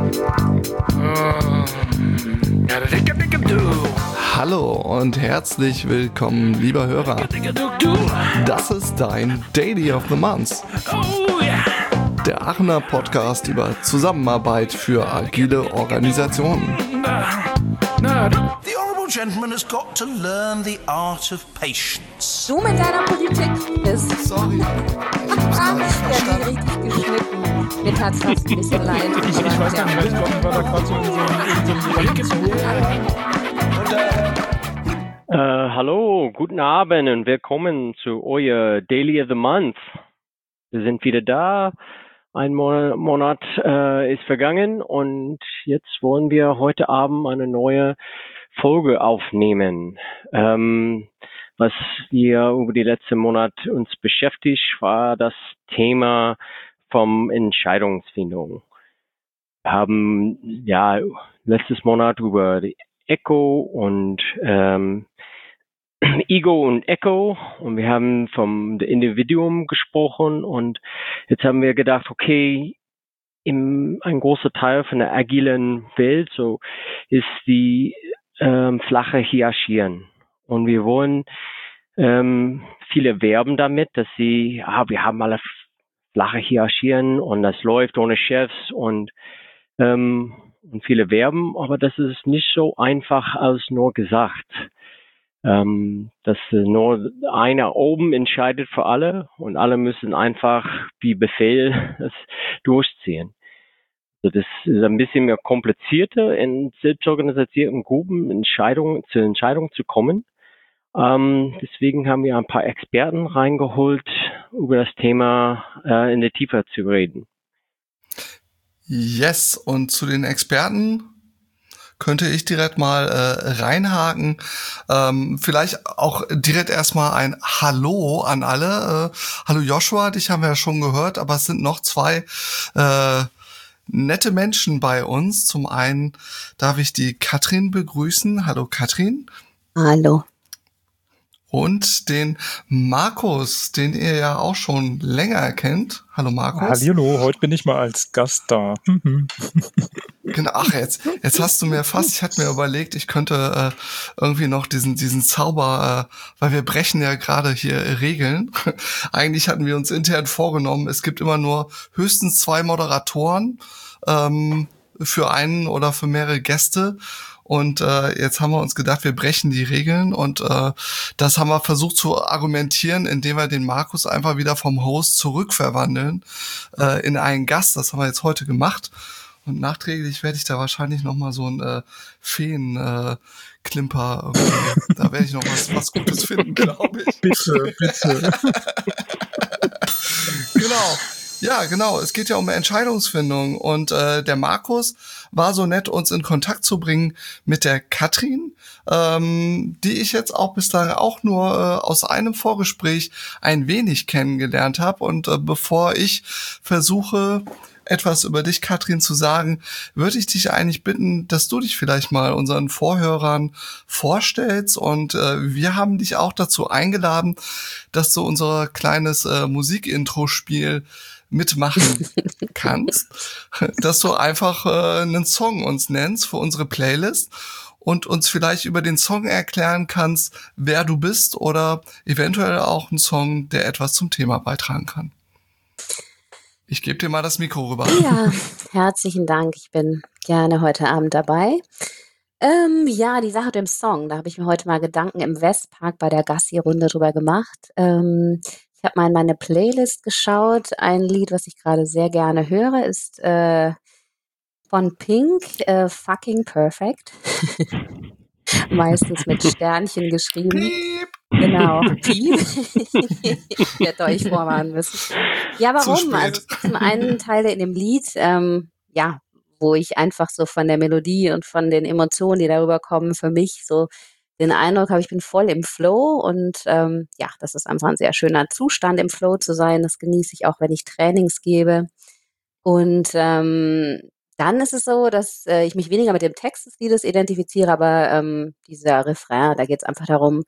Hallo und herzlich willkommen, lieber Hörer. Das ist dein Daily of the Month. Der Aachener Podcast über Zusammenarbeit für agile Organisationen. The honourable gentleman has got to learn the art of patience. Du mit deiner Politik bist. Sorry. Ja, die richtig geschnitten. Mir tat's fast ein bisschen leid. Ich weiß gar nicht, ich glaube, ich war da gerade so in so einem Hallo, guten Abend und willkommen zu euer Daily of the Month. Wir sind wieder da. Ein Monat ist vergangen und jetzt wollen wir heute Abend eine neue Folge aufnehmen. Was wir über die letzten Monat uns beschäftigt, war das Thema vom Entscheidungsfindung. Wir haben ja letztes Monat über die Echo und Ego und Echo und wir haben vom Individuum gesprochen und jetzt haben wir gedacht, okay, ein großer Teil von der agilen Welt so ist die flache Hierarchien und wir wollen viele werben damit, dass wir haben alle flache Hierarchien und das läuft ohne Chefs und viele werben, aber das ist nicht so einfach als nur gesagt. Dass nur einer oben entscheidet für alle und alle müssen einfach wie Befehl das durchziehen. Also das ist ein bisschen mehr komplizierter in selbstorganisierten Gruppen zur Entscheidung zu kommen. Deswegen haben wir ein paar Experten reingeholt, über das Thema in der Tiefe zu reden. Yes, und zu den Experten könnte ich direkt mal reinhaken. Vielleicht auch direkt erstmal ein Hallo an alle. Hallo Joshua, dich haben wir ja schon gehört, aber es sind noch zwei nette Menschen bei uns. Zum einen darf ich die Katrin begrüßen. Hallo Katrin. Hallo. Und den Markus, den ihr ja auch schon länger kennt. Hallo Markus. Hallo, heute bin ich mal als Gast da. Genau, ach jetzt hast du mir fast, ich hatte mir überlegt, ich könnte irgendwie noch diesen Zauber, weil wir brechen ja gerade hier Regeln. Eigentlich hatten wir uns intern vorgenommen, es gibt immer nur höchstens 2 Moderatoren für einen oder für mehrere Gäste. Und jetzt haben wir uns gedacht, wir brechen die Regeln und das haben wir versucht zu argumentieren, indem wir den Markus einfach wieder vom Host zurückverwandeln in einen Gast. Das haben wir jetzt heute gemacht. Und nachträglich werde ich da wahrscheinlich nochmal so ein Feen-Klimper, da werde ich noch was Gutes finden, glaube ich. Bitte. Genau. Ja, genau. Es geht ja um Entscheidungsfindung und der Markus war so nett, uns in Kontakt zu bringen mit der Katrin, die ich jetzt auch bislang auch nur aus einem Vorgespräch ein wenig kennengelernt habe. Und bevor ich versuche, etwas über dich, Katrin, zu sagen, würde ich dich eigentlich bitten, dass du dich vielleicht mal unseren Vorhörern vorstellst. Und wir haben dich auch dazu eingeladen, dass du unser kleines Musikintro-Spiel mitmachen kannst, dass du einfach einen Song uns nennst für unsere Playlist und uns vielleicht über den Song erklären kannst, wer du bist oder eventuell auch einen Song, der etwas zum Thema beitragen kann. Ich gebe dir mal das Mikro rüber. Ja, herzlichen Dank. Ich bin gerne heute Abend dabei. Ja, die Sache mit dem Song, da habe ich mir heute mal Gedanken im Westpark bei der Gassi-Runde drüber gemacht. Ich habe mal in meine Playlist geschaut. Ein Lied, was ich gerade sehr gerne höre, ist von Pink, Fucking Perfect. Meistens mit Sternchen geschrieben. Piep. Genau, Piep. Ich hätte euch vorwarnen müssen. Ja, Zu warum? spät. Also zum einen Teile in dem Lied, ja, wo ich einfach so von der Melodie und von den Emotionen, die darüber kommen, für mich so den Eindruck habe, ich bin voll im Flow und ja, das ist einfach ein sehr schöner Zustand, im Flow zu sein. Das genieße ich auch, wenn ich Trainings gebe. Und dann ist es so, dass ich mich weniger mit dem Text des Liedes identifiziere, aber dieser Refrain, da geht es einfach darum,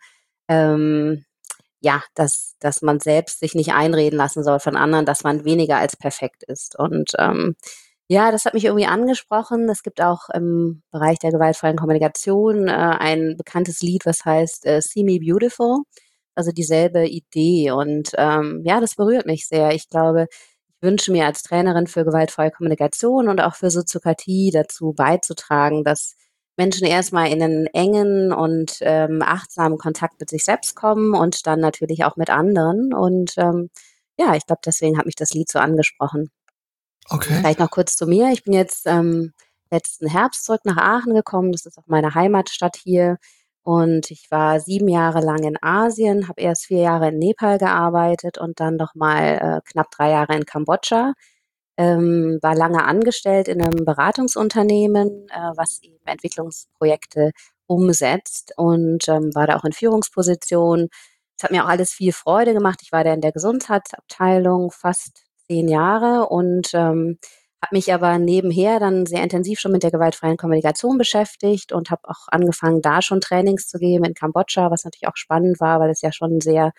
ja, dass man selbst sich nicht einreden lassen soll von anderen, dass man weniger als perfekt ist. Und Ja, das hat mich irgendwie angesprochen. Es gibt auch im Bereich der gewaltfreien Kommunikation ein bekanntes Lied, was heißt See Me Beautiful, also dieselbe Idee. Und ja, das berührt mich sehr. Ich glaube, ich wünsche mir als Trainerin für gewaltfreie Kommunikation und auch für Soziokratie dazu beizutragen, dass Menschen erstmal in einen engen und achtsamen Kontakt mit sich selbst kommen und dann natürlich auch mit anderen. Und ja, ich glaube, deswegen hat mich das Lied so angesprochen. Okay. Vielleicht noch kurz zu mir. Ich bin jetzt letzten Herbst zurück nach Aachen gekommen. Das ist auch meine Heimatstadt hier. Und ich war 7 Jahre lang in Asien, habe erst 4 Jahre in Nepal gearbeitet und dann noch mal knapp 3 Jahre in Kambodscha. War lange angestellt in einem Beratungsunternehmen, was eben Entwicklungsprojekte umsetzt und war da auch in Führungspositionen. Es hat mir auch alles viel Freude gemacht. Ich war da in der Gesundheitsabteilung fast 10 Jahre und habe mich aber nebenher dann sehr intensiv schon mit der gewaltfreien Kommunikation beschäftigt und habe auch angefangen, da schon Trainings zu geben in Kambodscha, was natürlich auch spannend war, weil es ja schon sehr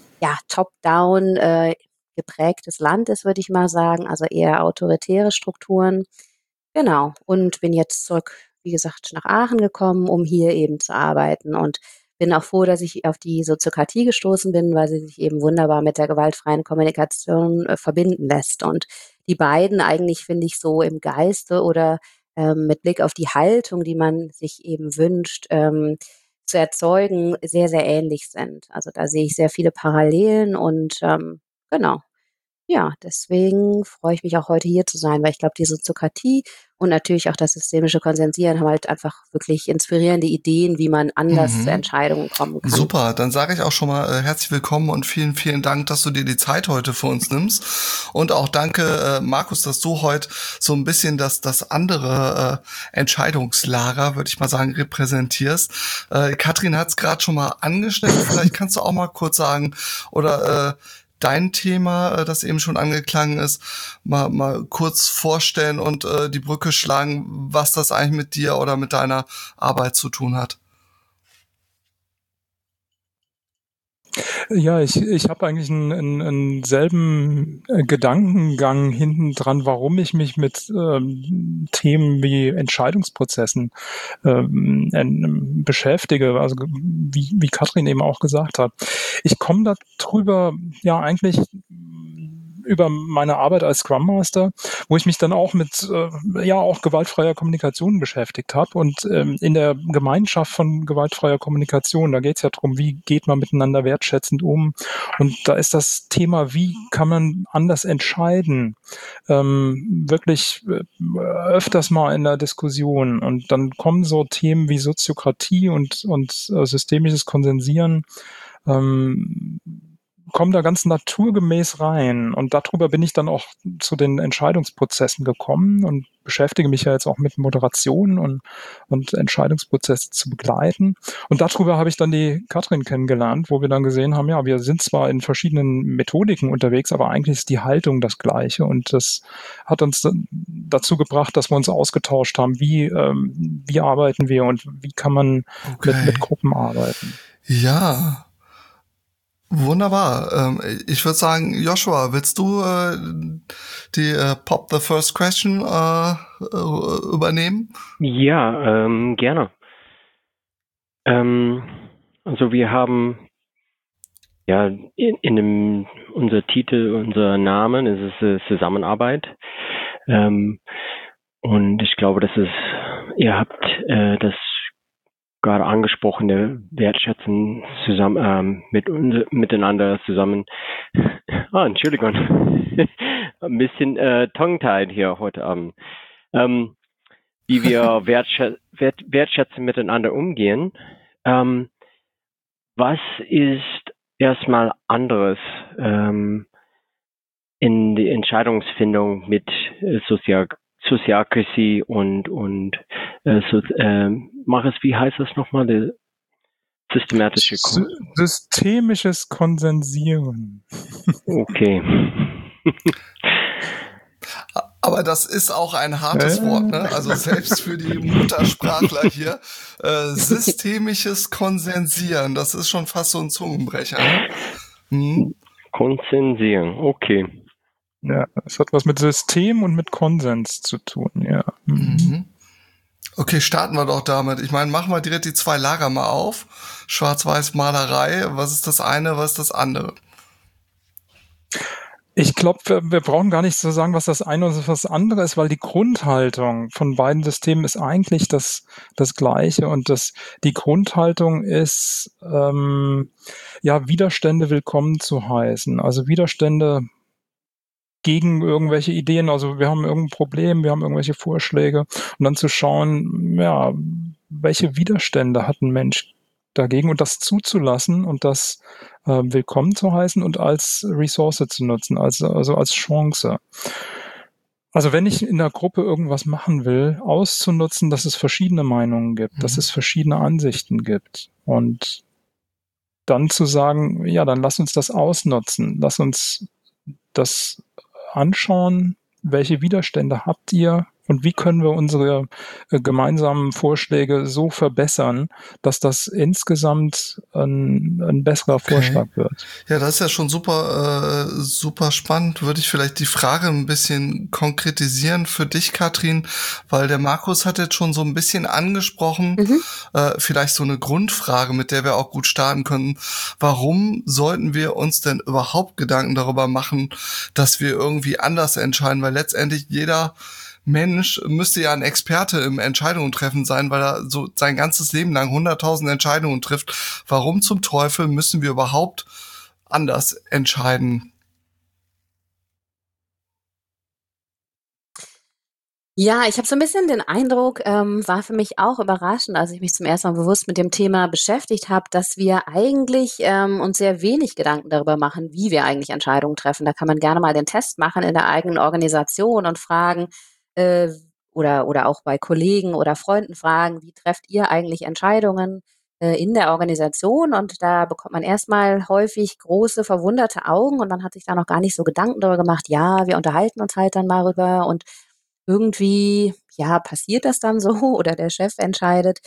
top-down geprägtes Land ist, würde ich mal sagen, also eher autoritäre Strukturen. Genau. Und bin jetzt zurück, wie gesagt, nach Aachen gekommen, um hier eben zu arbeiten und bin auch froh, dass ich auf die Soziokratie gestoßen bin, weil sie sich eben wunderbar mit der gewaltfreien Kommunikation verbinden lässt. Und die beiden eigentlich, finde ich, so im Geiste oder mit Blick auf die Haltung, die man sich eben wünscht, zu erzeugen, sehr, sehr ähnlich sind. Also da sehe ich sehr viele Parallelen und genau. Ja, deswegen freue ich mich auch heute hier zu sein, weil ich glaube, die Soziokratie und natürlich auch das systemische Konsensieren haben halt einfach wirklich inspirierende Ideen, wie man anders zu Entscheidungen kommen kann. Super, dann sage ich auch schon mal herzlich willkommen und vielen, vielen Dank, dass du dir die Zeit heute für uns nimmst. Und auch danke, Markus, dass du heute so ein bisschen das andere Entscheidungslager, würde ich mal sagen, repräsentierst. Katrin hat es gerade schon mal angeschnitten, vielleicht kannst du auch mal kurz sagen, oder dein Thema, das eben schon angeklangen ist, mal kurz vorstellen und die Brücke schlagen, was das eigentlich mit dir oder mit deiner Arbeit zu tun hat. Ja, ich habe eigentlich einen selben Gedankengang hinten dran, warum ich mich mit Themen wie Entscheidungsprozessen beschäftige, also wie Katrin eben auch gesagt hat. Ich komme darüber ja eigentlich über meine Arbeit als Scrum Master, wo ich mich dann auch mit auch gewaltfreier Kommunikation beschäftigt habe und in der Gemeinschaft von gewaltfreier Kommunikation, da geht es ja darum, wie geht man miteinander wertschätzend um, und da ist das Thema, wie kann man anders entscheiden, wirklich öfters mal in der Diskussion, und dann kommen so Themen wie Soziokratie und systemisches Konsensieren, kommen da ganz naturgemäß rein, und darüber bin ich dann auch zu den Entscheidungsprozessen gekommen und beschäftige mich ja jetzt auch mit Moderation und Entscheidungsprozesse zu begleiten, und darüber habe ich dann die Katrin kennengelernt, wo wir dann gesehen haben, ja, wir sind zwar in verschiedenen Methodiken unterwegs, aber eigentlich ist die Haltung das Gleiche, und das hat uns dazu gebracht, dass wir uns ausgetauscht haben, wie arbeiten wir und wie kann man mit Gruppen arbeiten. Ja, wunderbar. Ich würde sagen, Joshua, willst du die Pop the First Question übernehmen? Ja, gerne. Also wir haben ja in unser Titel, unser Namen ist es Zusammenarbeit. Und ich glaube, ihr habt das gerade angesprochene Wertschätzen zusammen miteinander zusammen. Entschuldigung, ein bisschen tongue-tied hier heute Abend. Wie wir wertschätzen miteinander umgehen. Was ist erstmal anderes in die Entscheidungsfindung mit Soziokratie und wie heißt das nochmal? Der systematische Systemisches Konsensieren. Okay. Aber das ist auch ein hartes Wort, ne? Also selbst für die Muttersprachler hier. Systemisches Konsensieren, das ist schon fast so ein Zungenbrecher. Ne? Konsensieren, okay. Ja, es hat was mit System und mit Konsens zu tun, ja. Mhm. Okay, starten wir doch damit. Ich meine, machen wir direkt die 2 Lager mal auf. Schwarz-Weiß-Malerei, was ist das eine, was ist das andere? Ich glaube, wir brauchen gar nicht so sagen, was das eine oder was das andere ist, weil die Grundhaltung von beiden Systemen ist eigentlich das Gleiche. Und die Grundhaltung ist, Widerstände willkommen zu heißen. Also Widerstände gegen irgendwelche Ideen. Also wir haben irgendein Problem, wir haben irgendwelche Vorschläge und dann zu schauen, ja, welche Widerstände hat ein Mensch dagegen und das zuzulassen und das willkommen zu heißen und als Ressource zu nutzen, also als Chance. Also wenn ich in der Gruppe irgendwas machen will, auszunutzen, dass es verschiedene Meinungen gibt, dass es verschiedene Ansichten gibt und dann zu sagen, ja, dann lass uns das ausnutzen, lass uns das anschauen, welche Widerstände habt ihr und wie können wir unsere gemeinsamen Vorschläge so verbessern, dass das insgesamt ein besserer Vorschlag wird. Ja, das ist ja schon super spannend. Würde ich vielleicht die Frage ein bisschen konkretisieren für dich, Katrin, weil der Markus hat jetzt schon so ein bisschen angesprochen, vielleicht so eine Grundfrage, mit der wir auch gut starten können. Warum sollten wir uns denn überhaupt Gedanken darüber machen, dass wir irgendwie anders entscheiden? Weil letztendlich jeder Mensch müsste ja ein Experte im Entscheidungen treffen sein, weil er so sein ganzes Leben lang 100.000 Entscheidungen trifft. Warum zum Teufel müssen wir überhaupt anders entscheiden? Ja, ich habe so ein bisschen den Eindruck, war für mich auch überraschend, als ich mich zum ersten Mal bewusst mit dem Thema beschäftigt habe, dass wir eigentlich, uns sehr wenig Gedanken darüber machen, wie wir eigentlich Entscheidungen treffen. Da kann man gerne mal den Test machen in der eigenen Organisation und fragen, äh, oder auch bei Kollegen oder Freunden fragen: „Wie trefft ihr eigentlich Entscheidungen, in der Organisation?“ Und da bekommt man erst mal häufig große, verwunderte Augen und man hat sich da noch gar nicht so Gedanken darüber gemacht: „Ja, wir unterhalten uns halt dann mal darüber und irgendwie, ja, passiert das dann so oder der Chef entscheidet.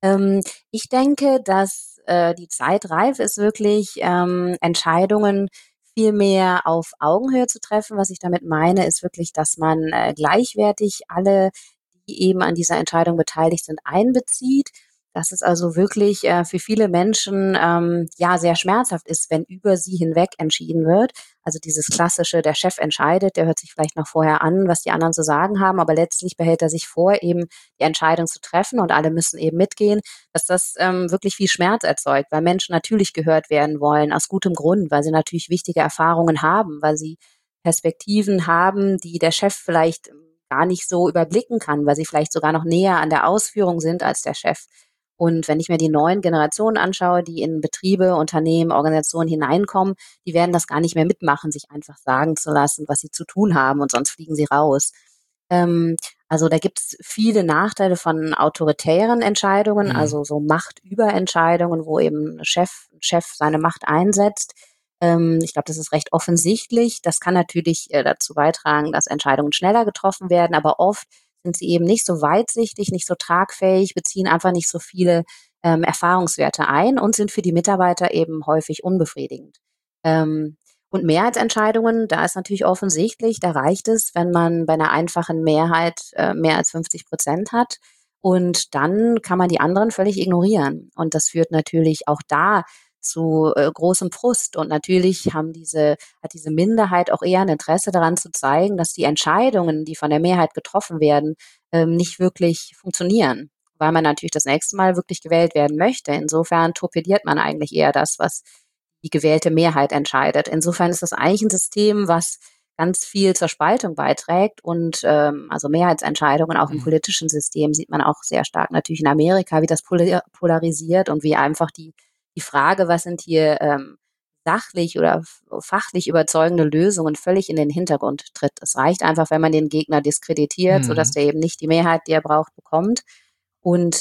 Ich denke, dass, die Zeit reif ist, wirklich, Entscheidungen viel mehr auf Augenhöhe zu treffen. Was ich damit meine, ist wirklich, dass man, gleichwertig alle, die eben an dieser Entscheidung beteiligt sind, einbezieht. Dass es also wirklich, für viele Menschen, ja, sehr schmerzhaft ist, wenn über sie hinweg entschieden wird. Also dieses klassische, der Chef entscheidet, der hört sich vielleicht noch vorher an, was die anderen zu sagen haben, aber letztlich behält er sich vor, eben die Entscheidung zu treffen und alle müssen eben mitgehen, dass das wirklich viel Schmerz erzeugt, weil Menschen natürlich gehört werden wollen, aus gutem Grund, weil sie natürlich wichtige Erfahrungen haben, weil sie Perspektiven haben, die der Chef vielleicht gar nicht so überblicken kann, weil sie vielleicht sogar noch näher an der Ausführung sind als der Chef. Und wenn ich mir die neuen Generationen anschaue, die in Betriebe, Unternehmen, Organisationen hineinkommen, die werden das gar nicht mehr mitmachen, sich einfach sagen zu lassen, was sie zu tun haben und sonst fliegen sie raus. Ähm, also da gibt es viele Nachteile von autoritären Entscheidungen, Mhm. also so Machtüberentscheidungen, wo eben ein Chef seine Macht einsetzt. Ich glaube, das ist recht offensichtlich. Das kann natürlich dazu beitragen, dass Entscheidungen schneller getroffen werden, aber oft sind sie eben nicht so weitsichtig, nicht so tragfähig, beziehen einfach nicht so viele Erfahrungswerte ein und sind für die Mitarbeiter eben häufig unbefriedigend. Ähm, und Mehrheitsentscheidungen, da ist natürlich offensichtlich, da reicht es, wenn man bei einer einfachen Mehrheit mehr als 50% hat. Und dann kann man die anderen völlig ignorieren. Und das führt natürlich auch da zu großem Frust. Und natürlich hat diese Minderheit auch eher ein Interesse daran zu zeigen, dass die Entscheidungen, die von der Mehrheit getroffen werden, nicht wirklich funktionieren, weil man natürlich das nächste Mal wirklich gewählt werden möchte. Insofern torpediert man eigentlich eher das, was die gewählte Mehrheit entscheidet. Insofern ist das eigentlich ein System, was ganz viel zur Spaltung beiträgt und, also Mehrheitsentscheidungen auch im Mhm. politischen System sieht man auch sehr stark natürlich in Amerika, wie das polarisiert und wie einfach die Frage, was sind hier, sachlich oder fachlich überzeugende Lösungen völlig in den Hintergrund tritt. Es reicht einfach, wenn man den Gegner diskreditiert, sodass Mhm. der eben nicht die Mehrheit, die er braucht, bekommt. Und,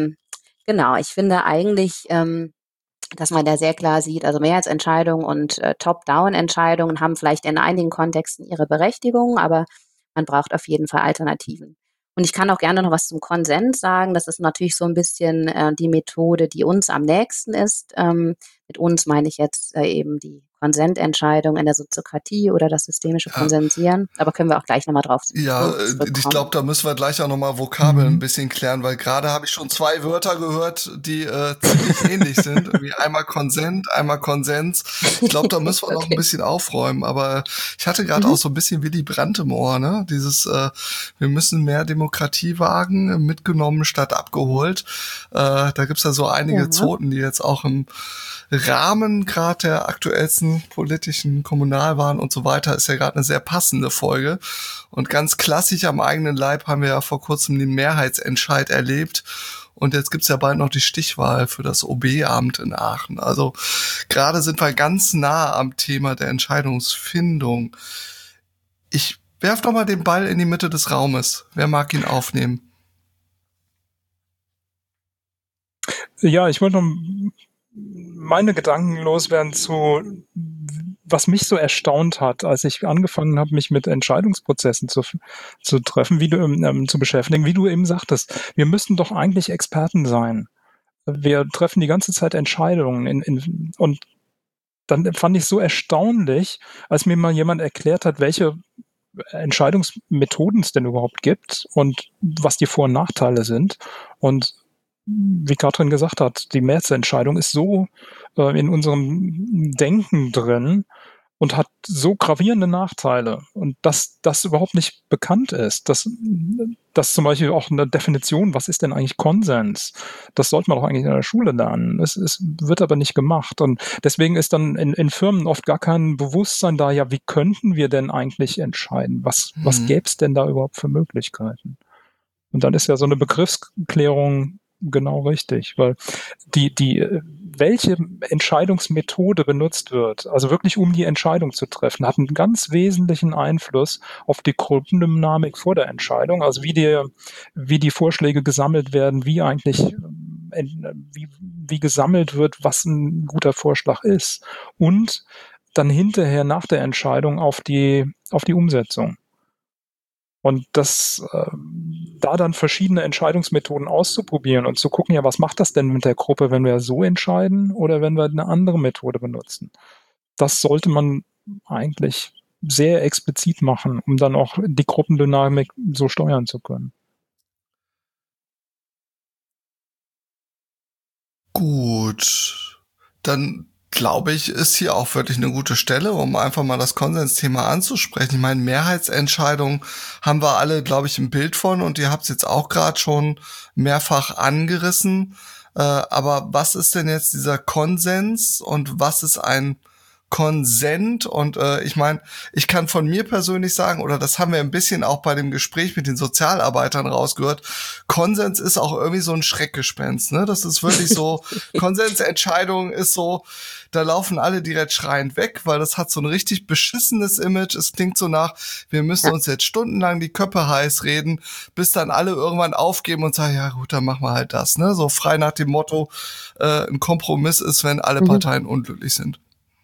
genau, ich finde eigentlich, dass man da sehr klar sieht, also Mehrheitsentscheidungen und, Top-Down-Entscheidungen haben vielleicht in einigen Kontexten ihre Berechtigung, aber man braucht auf jeden Fall Alternativen. Und ich kann auch gerne noch was zum Konsens sagen. Das ist natürlich so ein bisschen, die Methode, die uns am nächsten ist, Mit uns meine ich jetzt eben die Konsententscheidung in der Soziokratie oder das systemische Ja, Konsensieren. Aber können wir auch gleich nochmal drauf ja, ich zurückkommen. glaube, da müssen wir gleich auch nochmal Vokabeln ein Mhm. bisschen klären, weil gerade habe ich schon 2 Wörter gehört, die ziemlich ähnlich sind. Irgendwie einmal Konsent, einmal Konsens. Ich glaube, da müssen wir noch ein Okay. bisschen aufräumen. Aber ich hatte gerade auch Mhm. so ein bisschen Willy Brandt im Ohr, ne? Dieses, wir müssen mehr Demokratie wagen, mitgenommen statt abgeholt. Da gibt's ja so einige Ja. Zoten, die jetzt auch im Rahmen gerade der aktuellsten politischen Kommunalwahlen und so weiter ist ja gerade eine sehr passende Folge. Und ganz klassisch am eigenen Leib haben wir ja vor kurzem den Mehrheitsentscheid erlebt. Und jetzt gibt's ja bald noch die Stichwahl für das OB-Amt in Aachen. Also gerade sind wir ganz nah am Thema der Entscheidungsfindung. Ich werf noch mal den Ball in die Mitte des Raumes. Wer mag ihn aufnehmen? Ja, ich wollte noch meine Gedanken loswerden zu, was mich so erstaunt hat, als ich angefangen habe, mich mit Entscheidungsprozessen zu treffen, zu beschäftigen, wie du eben sagtest, wir müssten doch eigentlich Experten sein. Wir treffen die ganze Zeit Entscheidungen und dann fand ich so erstaunlich, als mir mal jemand erklärt hat, welche Entscheidungsmethoden es denn überhaupt gibt und was die Vor- und Nachteile sind. Und wie Katrin gesagt hat, die Mehrheitsentscheidung ist so in unserem Denken drin und hat so gravierende Nachteile. Und dass das überhaupt nicht bekannt ist, dass zum Beispiel auch eine Definition, was ist denn eigentlich Konsens? Das sollte man doch eigentlich in der Schule lernen. Es wird aber nicht gemacht. Und deswegen ist dann in Firmen oft gar kein Bewusstsein da, ja, wie könnten wir denn eigentlich entscheiden? Was gäbe es denn da überhaupt für Möglichkeiten? Und dann ist ja so eine Begriffsklärung genau richtig, weil welche Entscheidungsmethode benutzt wird, also wirklich um die Entscheidung zu treffen, hat einen ganz wesentlichen Einfluss auf die Gruppendynamik vor der Entscheidung, also wie die Vorschläge gesammelt werden, wie eigentlich, wie gesammelt wird, was ein guter Vorschlag ist und dann hinterher nach der Entscheidung auf die Umsetzung. Und da dann verschiedene Entscheidungsmethoden auszuprobieren und zu gucken, ja, was macht das denn mit der Gruppe, wenn wir so entscheiden oder wenn wir eine andere Methode benutzen? Das sollte man eigentlich sehr explizit machen, um dann auch die Gruppendynamik so steuern zu können. Gut, dann glaube ich, ist hier auch wirklich eine gute Stelle, um einfach mal das Konsensthema anzusprechen. Ich meine, Mehrheitsentscheidungen haben wir alle, glaube ich, ein Bild von und ihr habt es jetzt auch gerade schon mehrfach angerissen. Aber was ist denn jetzt dieser Konsens und was ist ein Konsent? Und ich meine, ich kann von mir persönlich sagen, oder das haben wir ein bisschen auch bei dem Gespräch mit den Sozialarbeitern rausgehört, Konsens ist auch irgendwie so ein Schreckgespenst, ne? Das ist wirklich so, Konsensentscheidung ist so, da laufen alle direkt schreiend weg, weil das hat so ein richtig beschissenes Image. Es klingt so nach, wir müssen Ja. uns jetzt stundenlang die Köpfe heiß reden, bis dann alle irgendwann aufgeben und sagen, ja gut, dann machen wir halt das, ne? So frei nach dem Motto, ein Kompromiss ist, wenn alle Mhm. Parteien unglücklich sind.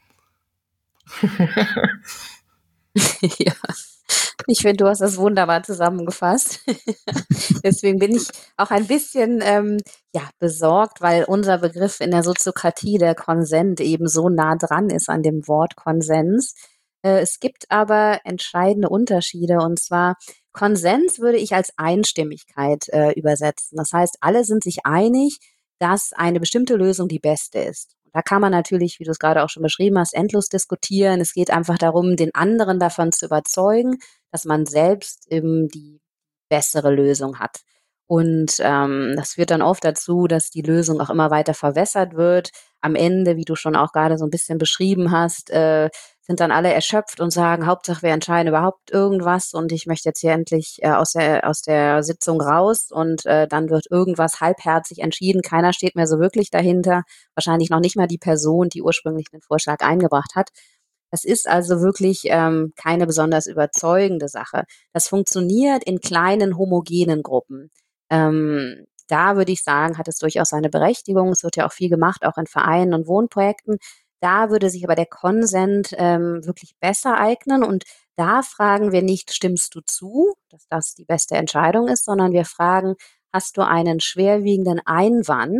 Ja. Ich finde, du hast das wunderbar zusammengefasst. Deswegen bin ich auch ein bisschen besorgt, weil unser Begriff in der Soziokratie, der Konsent, eben so nah dran ist an dem Wort Konsens. Es gibt aber entscheidende Unterschiede, und zwar Konsens würde ich als Einstimmigkeit übersetzen. Das heißt, alle sind sich einig, dass eine bestimmte Lösung die beste ist. Da kann man natürlich, wie du es gerade auch schon beschrieben hast, endlos diskutieren. Es geht einfach darum, den anderen davon zu überzeugen, dass man selbst eben die bessere Lösung hat. Und das führt dann oft dazu, dass die Lösung auch immer weiter verwässert wird. Am Ende, wie du schon auch gerade so ein bisschen beschrieben hast, sind dann alle erschöpft und sagen, Hauptsache wir entscheiden überhaupt irgendwas und ich möchte jetzt hier endlich aus der Sitzung raus, und dann wird irgendwas halbherzig entschieden. Keiner steht mehr so wirklich dahinter. Wahrscheinlich noch nicht mal die Person, die ursprünglich den Vorschlag eingebracht hat. Das ist also wirklich keine besonders überzeugende Sache. Das funktioniert in kleinen homogenen Gruppen. Da würde ich sagen, hat es durchaus seine Berechtigung. Es wird ja auch viel gemacht, auch in Vereinen und Wohnprojekten. Da würde sich aber der Konsent wirklich besser eignen. Und da fragen wir nicht, stimmst du zu, dass das die beste Entscheidung ist, sondern wir fragen, hast du einen schwerwiegenden Einwand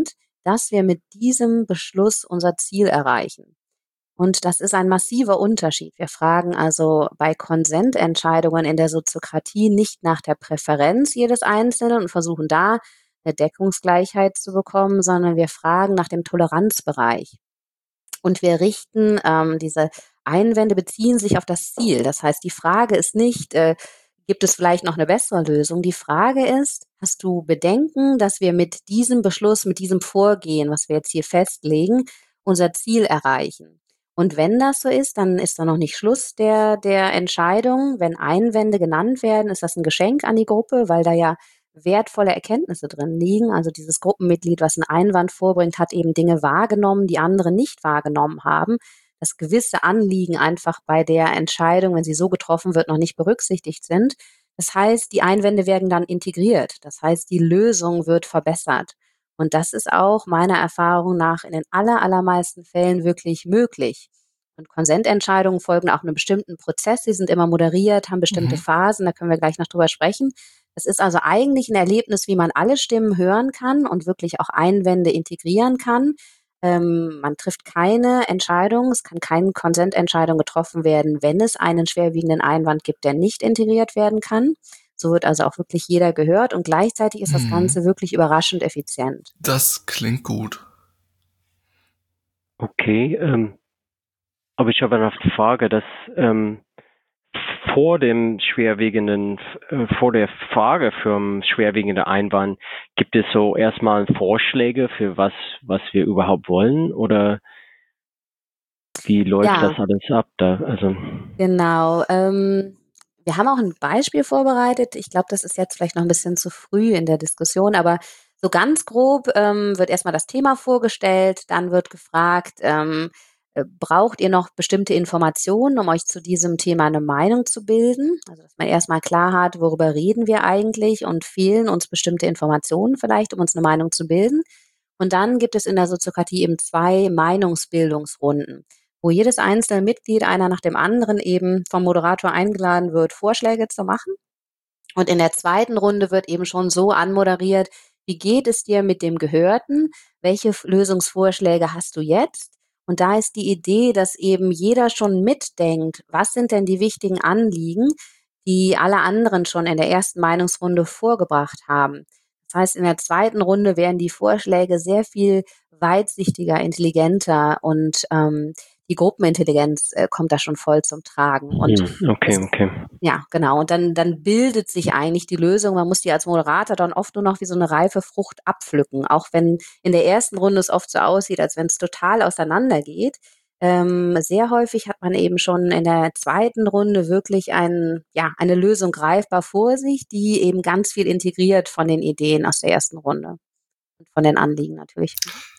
dass wir mit diesem Beschluss unser Ziel erreichen. Und das ist ein massiver Unterschied. Wir fragen also bei Konsententscheidungen in der Soziokratie nicht nach der Präferenz jedes Einzelnen und versuchen da eine Deckungsgleichheit zu bekommen, sondern wir fragen nach dem Toleranzbereich. Und wir richten diese Einwände beziehen sich auf das Ziel. Das heißt, die Frage ist nicht, gibt es vielleicht noch eine bessere Lösung? Die Frage ist, hast du Bedenken, dass wir mit diesem Beschluss, mit diesem Vorgehen, was wir jetzt hier festlegen, unser Ziel erreichen? Und wenn das so ist, dann ist da noch nicht Schluss der Entscheidung. Wenn Einwände genannt werden, ist das ein Geschenk an die Gruppe, weil da ja wertvolle Erkenntnisse drin liegen. Also dieses Gruppenmitglied, was einen Einwand vorbringt, hat eben Dinge wahrgenommen, die andere nicht wahrgenommen haben. Dass gewisse Anliegen einfach bei der Entscheidung, wenn sie so getroffen wird, noch nicht berücksichtigt sind. Das heißt, die Einwände werden dann integriert. Das heißt, die Lösung wird verbessert. Und das ist auch meiner Erfahrung nach in den allermeisten Fällen wirklich möglich. Und Konsententscheidungen folgen auch einem bestimmten Prozess. Sie sind immer moderiert, haben bestimmte Phasen, da können wir gleich noch drüber sprechen. Es ist also eigentlich ein Erlebnis, wie man alle Stimmen hören kann und wirklich auch Einwände integrieren kann. Man trifft keine Entscheidung, es kann keine Konsententscheidung getroffen werden, wenn es einen schwerwiegenden Einwand gibt, der nicht integriert werden kann. So wird also auch wirklich jeder gehört und gleichzeitig ist das Ganze wirklich überraschend effizient. Das klingt gut. Okay, aber ich habe eine Frage, dass vor dem schwerwiegenden, vor der Frage für einen schwerwiegenden Einwand, gibt es so erstmal Vorschläge für was wir überhaupt wollen oder wie läuft Ja. das alles ab da? Also Genau. Wir haben auch ein Beispiel vorbereitet. Ich glaube, das ist jetzt vielleicht noch ein bisschen zu früh in der Diskussion, aber so ganz grob, wird erst mal das Thema vorgestellt, dann wird gefragt, braucht ihr noch bestimmte Informationen, um euch zu diesem Thema eine Meinung zu bilden? Also, dass man erst mal klar hat, worüber reden wir eigentlich und fehlen uns bestimmte Informationen vielleicht, um uns eine Meinung zu bilden? Und dann gibt es in der Soziokratie eben 2 Meinungsbildungsrunden, wo jedes einzelne Mitglied, einer nach dem anderen, eben vom Moderator eingeladen wird, Vorschläge zu machen. Und in der zweiten Runde wird eben schon so anmoderiert: Wie geht es dir mit dem Gehörten? Welche Lösungsvorschläge hast du jetzt? Und da ist die Idee, dass eben jeder schon mitdenkt, was sind denn die wichtigen Anliegen, die alle anderen schon in der ersten Meinungsrunde vorgebracht haben. Das heißt, in der zweiten Runde werden die Vorschläge sehr viel weitsichtiger, intelligenter und die Gruppenintelligenz kommt da schon voll zum Tragen. Und okay. ja, genau. Und dann bildet sich eigentlich die Lösung. Man muss die als Moderator dann oft nur noch wie so eine reife Frucht abpflücken, auch wenn in der ersten Runde es oft so aussieht, als wenn es total auseinandergeht. Sehr häufig hat man eben schon in der zweiten Runde wirklich eine Lösung greifbar vor sich, die eben ganz viel integriert von den Ideen aus der ersten Runde und von den Anliegen natürlich.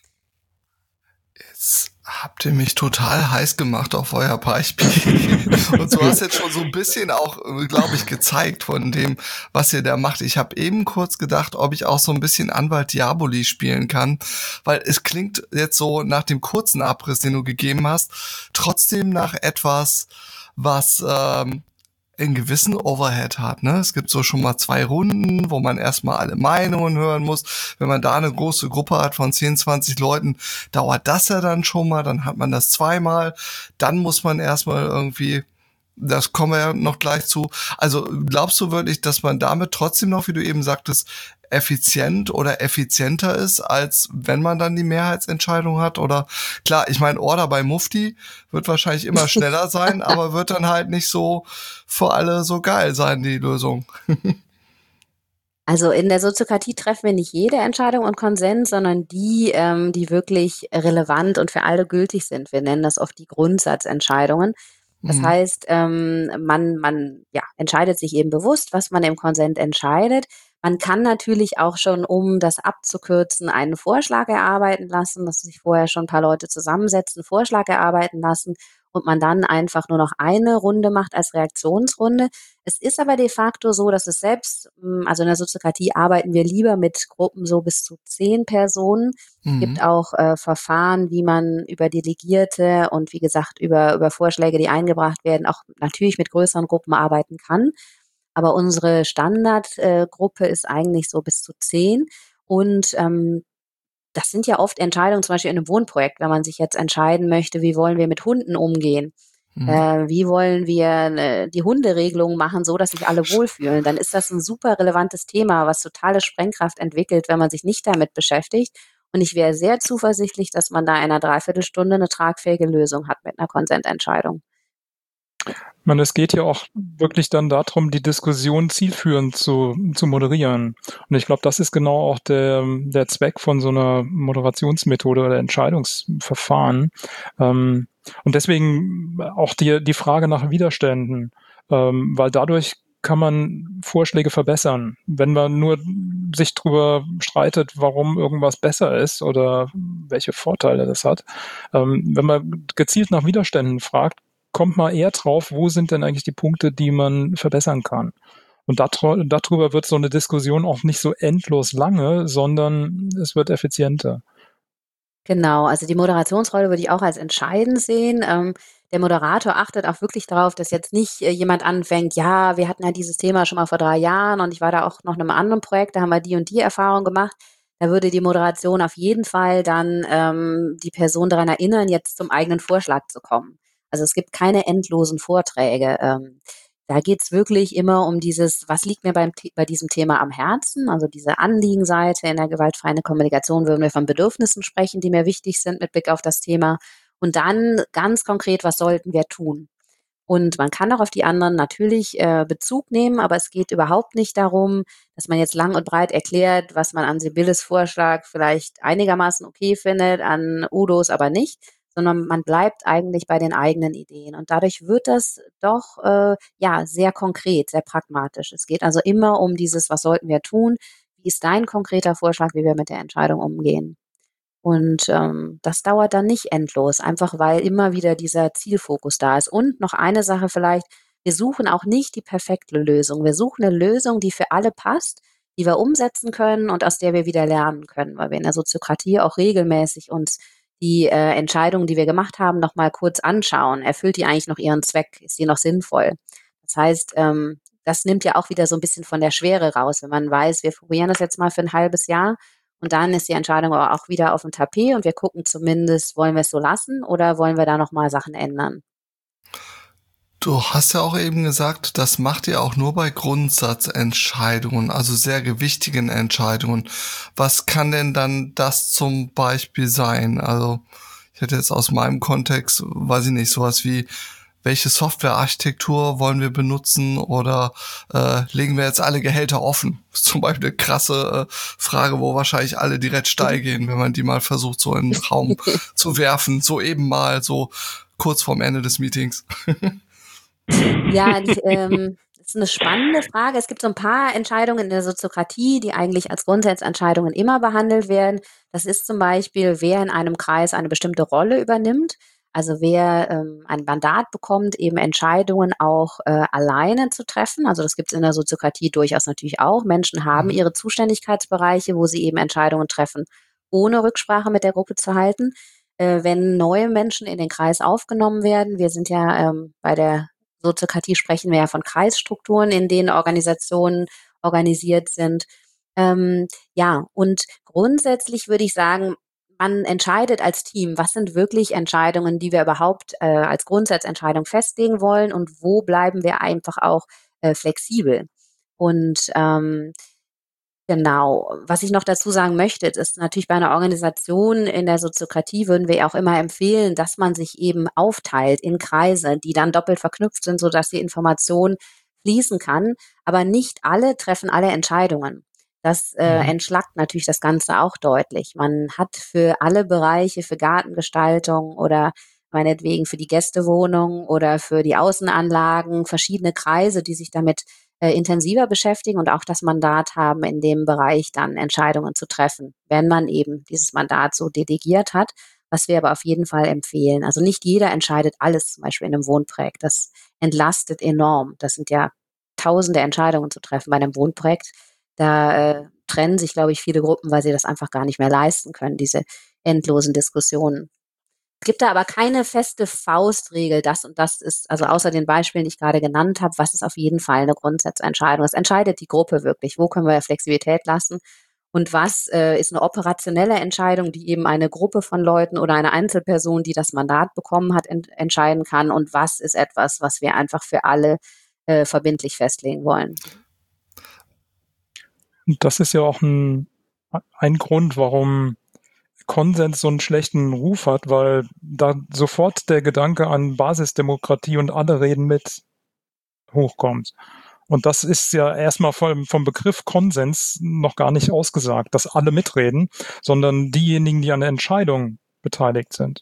Jetzt habt ihr mich total heiß gemacht auf euer Beispiel. Und du hast jetzt schon so ein bisschen auch, glaube ich, gezeigt von dem, was ihr da macht. Ich habe eben kurz gedacht, ob ich auch so ein bisschen Anwalt Diaboli spielen kann, weil es klingt jetzt so nach dem kurzen Abriss, den du gegeben hast, trotzdem nach etwas, was einen gewissen Overhead hat, ne? Es gibt so schon mal 2 Runden, wo man erstmal alle Meinungen hören muss. Wenn man da eine große Gruppe hat von 10, 20 Leuten, dauert das ja dann schon mal, dann hat man das zweimal, dann muss man erstmal irgendwie, das kommen wir ja noch gleich zu. Also glaubst du wirklich, dass man damit trotzdem noch, wie du eben sagtest, effizient oder effizienter ist, als wenn man dann die Mehrheitsentscheidung hat? Oder klar, ich meine, Order bei Mufti wird wahrscheinlich immer schneller sein, aber wird dann halt nicht so für alle so geil sein, die Lösung. Also in der Soziokratie treffen wir nicht jede Entscheidung und Konsens, sondern die, die wirklich relevant und für alle gültig sind. Wir nennen das oft die Grundsatzentscheidungen. Das heißt, man entscheidet sich eben bewusst, was man im Konsent entscheidet. Man kann natürlich auch schon, um das abzukürzen, einen Vorschlag erarbeiten lassen, dass sich vorher schon ein paar Leute zusammensetzen, Vorschlag erarbeiten lassen und man dann einfach nur noch eine Runde macht als Reaktionsrunde. Es ist aber de facto so, dass es selbst, also in der Soziokratie arbeiten wir lieber mit Gruppen so bis zu 10 Personen. Es gibt auch Verfahren, wie man über Delegierte und wie gesagt über Vorschläge, die eingebracht werden, auch natürlich mit größeren Gruppen arbeiten kann. Aber unsere Standardgruppe ist eigentlich so bis zu 10 und das sind ja oft Entscheidungen, zum Beispiel in einem Wohnprojekt, wenn man sich jetzt entscheiden möchte, wie wollen wir mit Hunden umgehen? Mhm. Wie wollen wir die Hunderegelung machen, so dass sich alle wohlfühlen? Dann ist das ein super relevantes Thema, was totale Sprengkraft entwickelt, wenn man sich nicht damit beschäftigt. Und ich wäre sehr zuversichtlich, dass man da in einer Dreiviertelstunde eine tragfähige Lösung hat mit einer Konsententscheidung. Ich meine, es geht ja auch wirklich dann darum, die Diskussion zielführend zu moderieren. Und ich glaube, das ist genau auch der Zweck von so einer Moderationsmethode oder Entscheidungsverfahren. Und deswegen auch die Frage nach Widerständen, weil dadurch kann man Vorschläge verbessern. Wenn man nur sich drüber streitet, warum irgendwas besser ist oder welche Vorteile das hat, wenn man gezielt nach Widerständen fragt, kommt man eher drauf, wo sind denn eigentlich die Punkte, die man verbessern kann. Und darüber wird so eine Diskussion auch nicht so endlos lange, sondern es wird effizienter. Genau, also die Moderationsrolle würde ich auch als entscheidend sehen. Der Moderator achtet auch wirklich darauf, dass jetzt nicht jemand anfängt, ja, wir hatten ja dieses Thema schon mal vor 3 Jahren und ich war da auch noch in einem anderen Projekt, da haben wir die und die Erfahrung gemacht. Da würde die Moderation auf jeden Fall dann die Person daran erinnern, jetzt zum eigenen Vorschlag zu kommen. Also es gibt keine endlosen Vorträge. Da geht's wirklich immer um dieses, was liegt mir bei diesem Thema am Herzen, also diese Anliegenseite. In der gewaltfreien Kommunikation würden wir von Bedürfnissen sprechen, die mir wichtig sind mit Blick auf das Thema. Und dann ganz konkret, was sollten wir tun? Und man kann auch auf die anderen natürlich Bezug nehmen, aber es geht überhaupt nicht darum, dass man jetzt lang und breit erklärt, was man an Sibylles Vorschlag vielleicht einigermaßen okay findet, an Udos aber nicht, sondern man bleibt eigentlich bei den eigenen Ideen. Und dadurch wird das doch ja sehr konkret, sehr pragmatisch. Es geht also immer um dieses, was sollten wir tun? Wie ist dein konkreter Vorschlag, wie wir mit der Entscheidung umgehen? Und das dauert dann nicht endlos, einfach weil immer wieder dieser Zielfokus da ist. Und noch eine Sache vielleicht, wir suchen auch nicht die perfekte Lösung. Wir suchen eine Lösung, die für alle passt, die wir umsetzen können und aus der wir wieder lernen können, weil wir in der Soziokratie auch regelmäßig uns die Entscheidungen, die wir gemacht haben, noch mal kurz anschauen. Erfüllt die eigentlich noch ihren Zweck? Ist die noch sinnvoll? Das heißt, das nimmt ja auch wieder so ein bisschen von der Schwere raus, wenn man weiß, wir probieren das jetzt mal für ein halbes Jahr und dann ist die Entscheidung aber auch wieder auf dem Tapet und wir gucken zumindest, wollen wir es so lassen oder wollen wir da noch mal Sachen ändern? Du hast ja auch eben gesagt, das macht ihr auch nur bei Grundsatzentscheidungen, also sehr gewichtigen Entscheidungen. Was kann denn dann das zum Beispiel sein? Also ich hätte jetzt aus meinem Kontext, weiß ich nicht, sowas wie, welche Softwarearchitektur wollen wir benutzen oder legen wir jetzt alle Gehälter offen? Das ist zum Beispiel eine krasse Frage, wo wahrscheinlich alle direkt steil gehen, wenn man die mal versucht, so in den Raum zu werfen, so eben mal so kurz vorm Ende des Meetings. Ja, das ist eine spannende Frage. Es gibt so ein paar Entscheidungen in der Soziokratie, die eigentlich als Grundsatzentscheidungen immer behandelt werden. Das ist zum Beispiel, wer in einem Kreis eine bestimmte Rolle übernimmt. Also, wer ein Mandat bekommt, eben Entscheidungen auch alleine zu treffen. Also, das gibt es in der Soziokratie durchaus natürlich auch. Menschen haben Mhm. ihre Zuständigkeitsbereiche, wo sie eben Entscheidungen treffen, ohne Rücksprache mit der Gruppe zu halten. Wenn neue Menschen in den Kreis aufgenommen werden, wir sind ja bei der Soziokratie sprechen wir ja von Kreisstrukturen, in denen Organisationen organisiert sind. Ja, und grundsätzlich würde ich sagen, man entscheidet als Team, was sind wirklich Entscheidungen, die wir überhaupt als Grundsatzentscheidung festlegen wollen und wo bleiben wir einfach auch flexibel. Und genau. Was ich noch dazu sagen möchte, ist natürlich bei einer Organisation in der Soziokratie würden wir auch immer empfehlen, dass man sich eben aufteilt in Kreise, die dann doppelt verknüpft sind, sodass die Information fließen kann. Aber nicht alle treffen alle Entscheidungen. Das Mhm. entschlackt natürlich das Ganze auch deutlich. Man hat für alle Bereiche, für Gartengestaltung oder meinetwegen für die Gästewohnung oder für die Außenanlagen verschiedene Kreise, die sich damit intensiver beschäftigen und auch das Mandat haben, in dem Bereich dann Entscheidungen zu treffen, wenn man eben dieses Mandat so delegiert hat, was wir aber auf jeden Fall empfehlen. Also nicht jeder entscheidet alles, zum Beispiel in einem Wohnprojekt. Das entlastet enorm. Das sind ja tausende Entscheidungen zu treffen bei einem Wohnprojekt. Da trennen sich, glaube ich, viele Gruppen, weil sie das einfach gar nicht mehr leisten können, diese endlosen Diskussionen. Es gibt da aber keine feste Faustregel, das und das ist, also außer den Beispielen, die ich gerade genannt habe, was ist auf jeden Fall eine Grundsatzentscheidung. Es entscheidet die Gruppe wirklich, wo können wir Flexibilität lassen und was ist eine operationelle Entscheidung, die eben eine Gruppe von Leuten oder eine Einzelperson, die das Mandat bekommen hat, entscheiden kann, und was ist etwas, was wir einfach für alle verbindlich festlegen wollen. Und das ist ja auch ein Grund, warum Konsens so einen schlechten Ruf hat, weil da sofort der Gedanke an Basisdemokratie und alle reden mit hochkommt. Und das ist ja erstmal vom Begriff Konsens noch gar nicht ausgesagt, dass alle mitreden, sondern diejenigen, die an der Entscheidung beteiligt sind.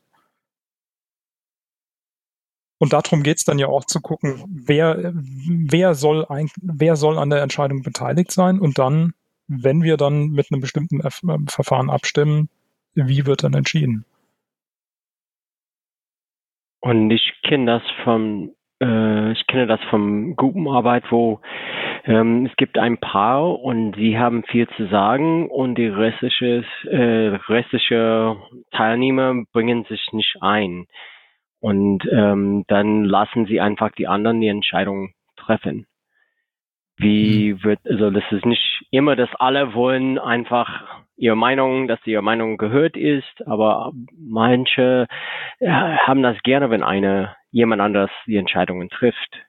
Und darum geht's dann ja auch zu gucken, wer soll an der Entscheidung beteiligt sein, und dann, wenn wir dann mit einem bestimmten Verfahren abstimmen, wie wird dann entschieden? Und ich kenne das vom Gruppenarbeit, wo es gibt ein Paar und sie haben viel zu sagen und die restliche Teilnehmer bringen sich nicht ein. Und dann lassen sie einfach die anderen die Entscheidung treffen. Also das ist nicht immer, dass alle wollen einfach dass ihre Meinung gehört ist, aber manche haben das gerne, wenn jemand anders die Entscheidungen trifft.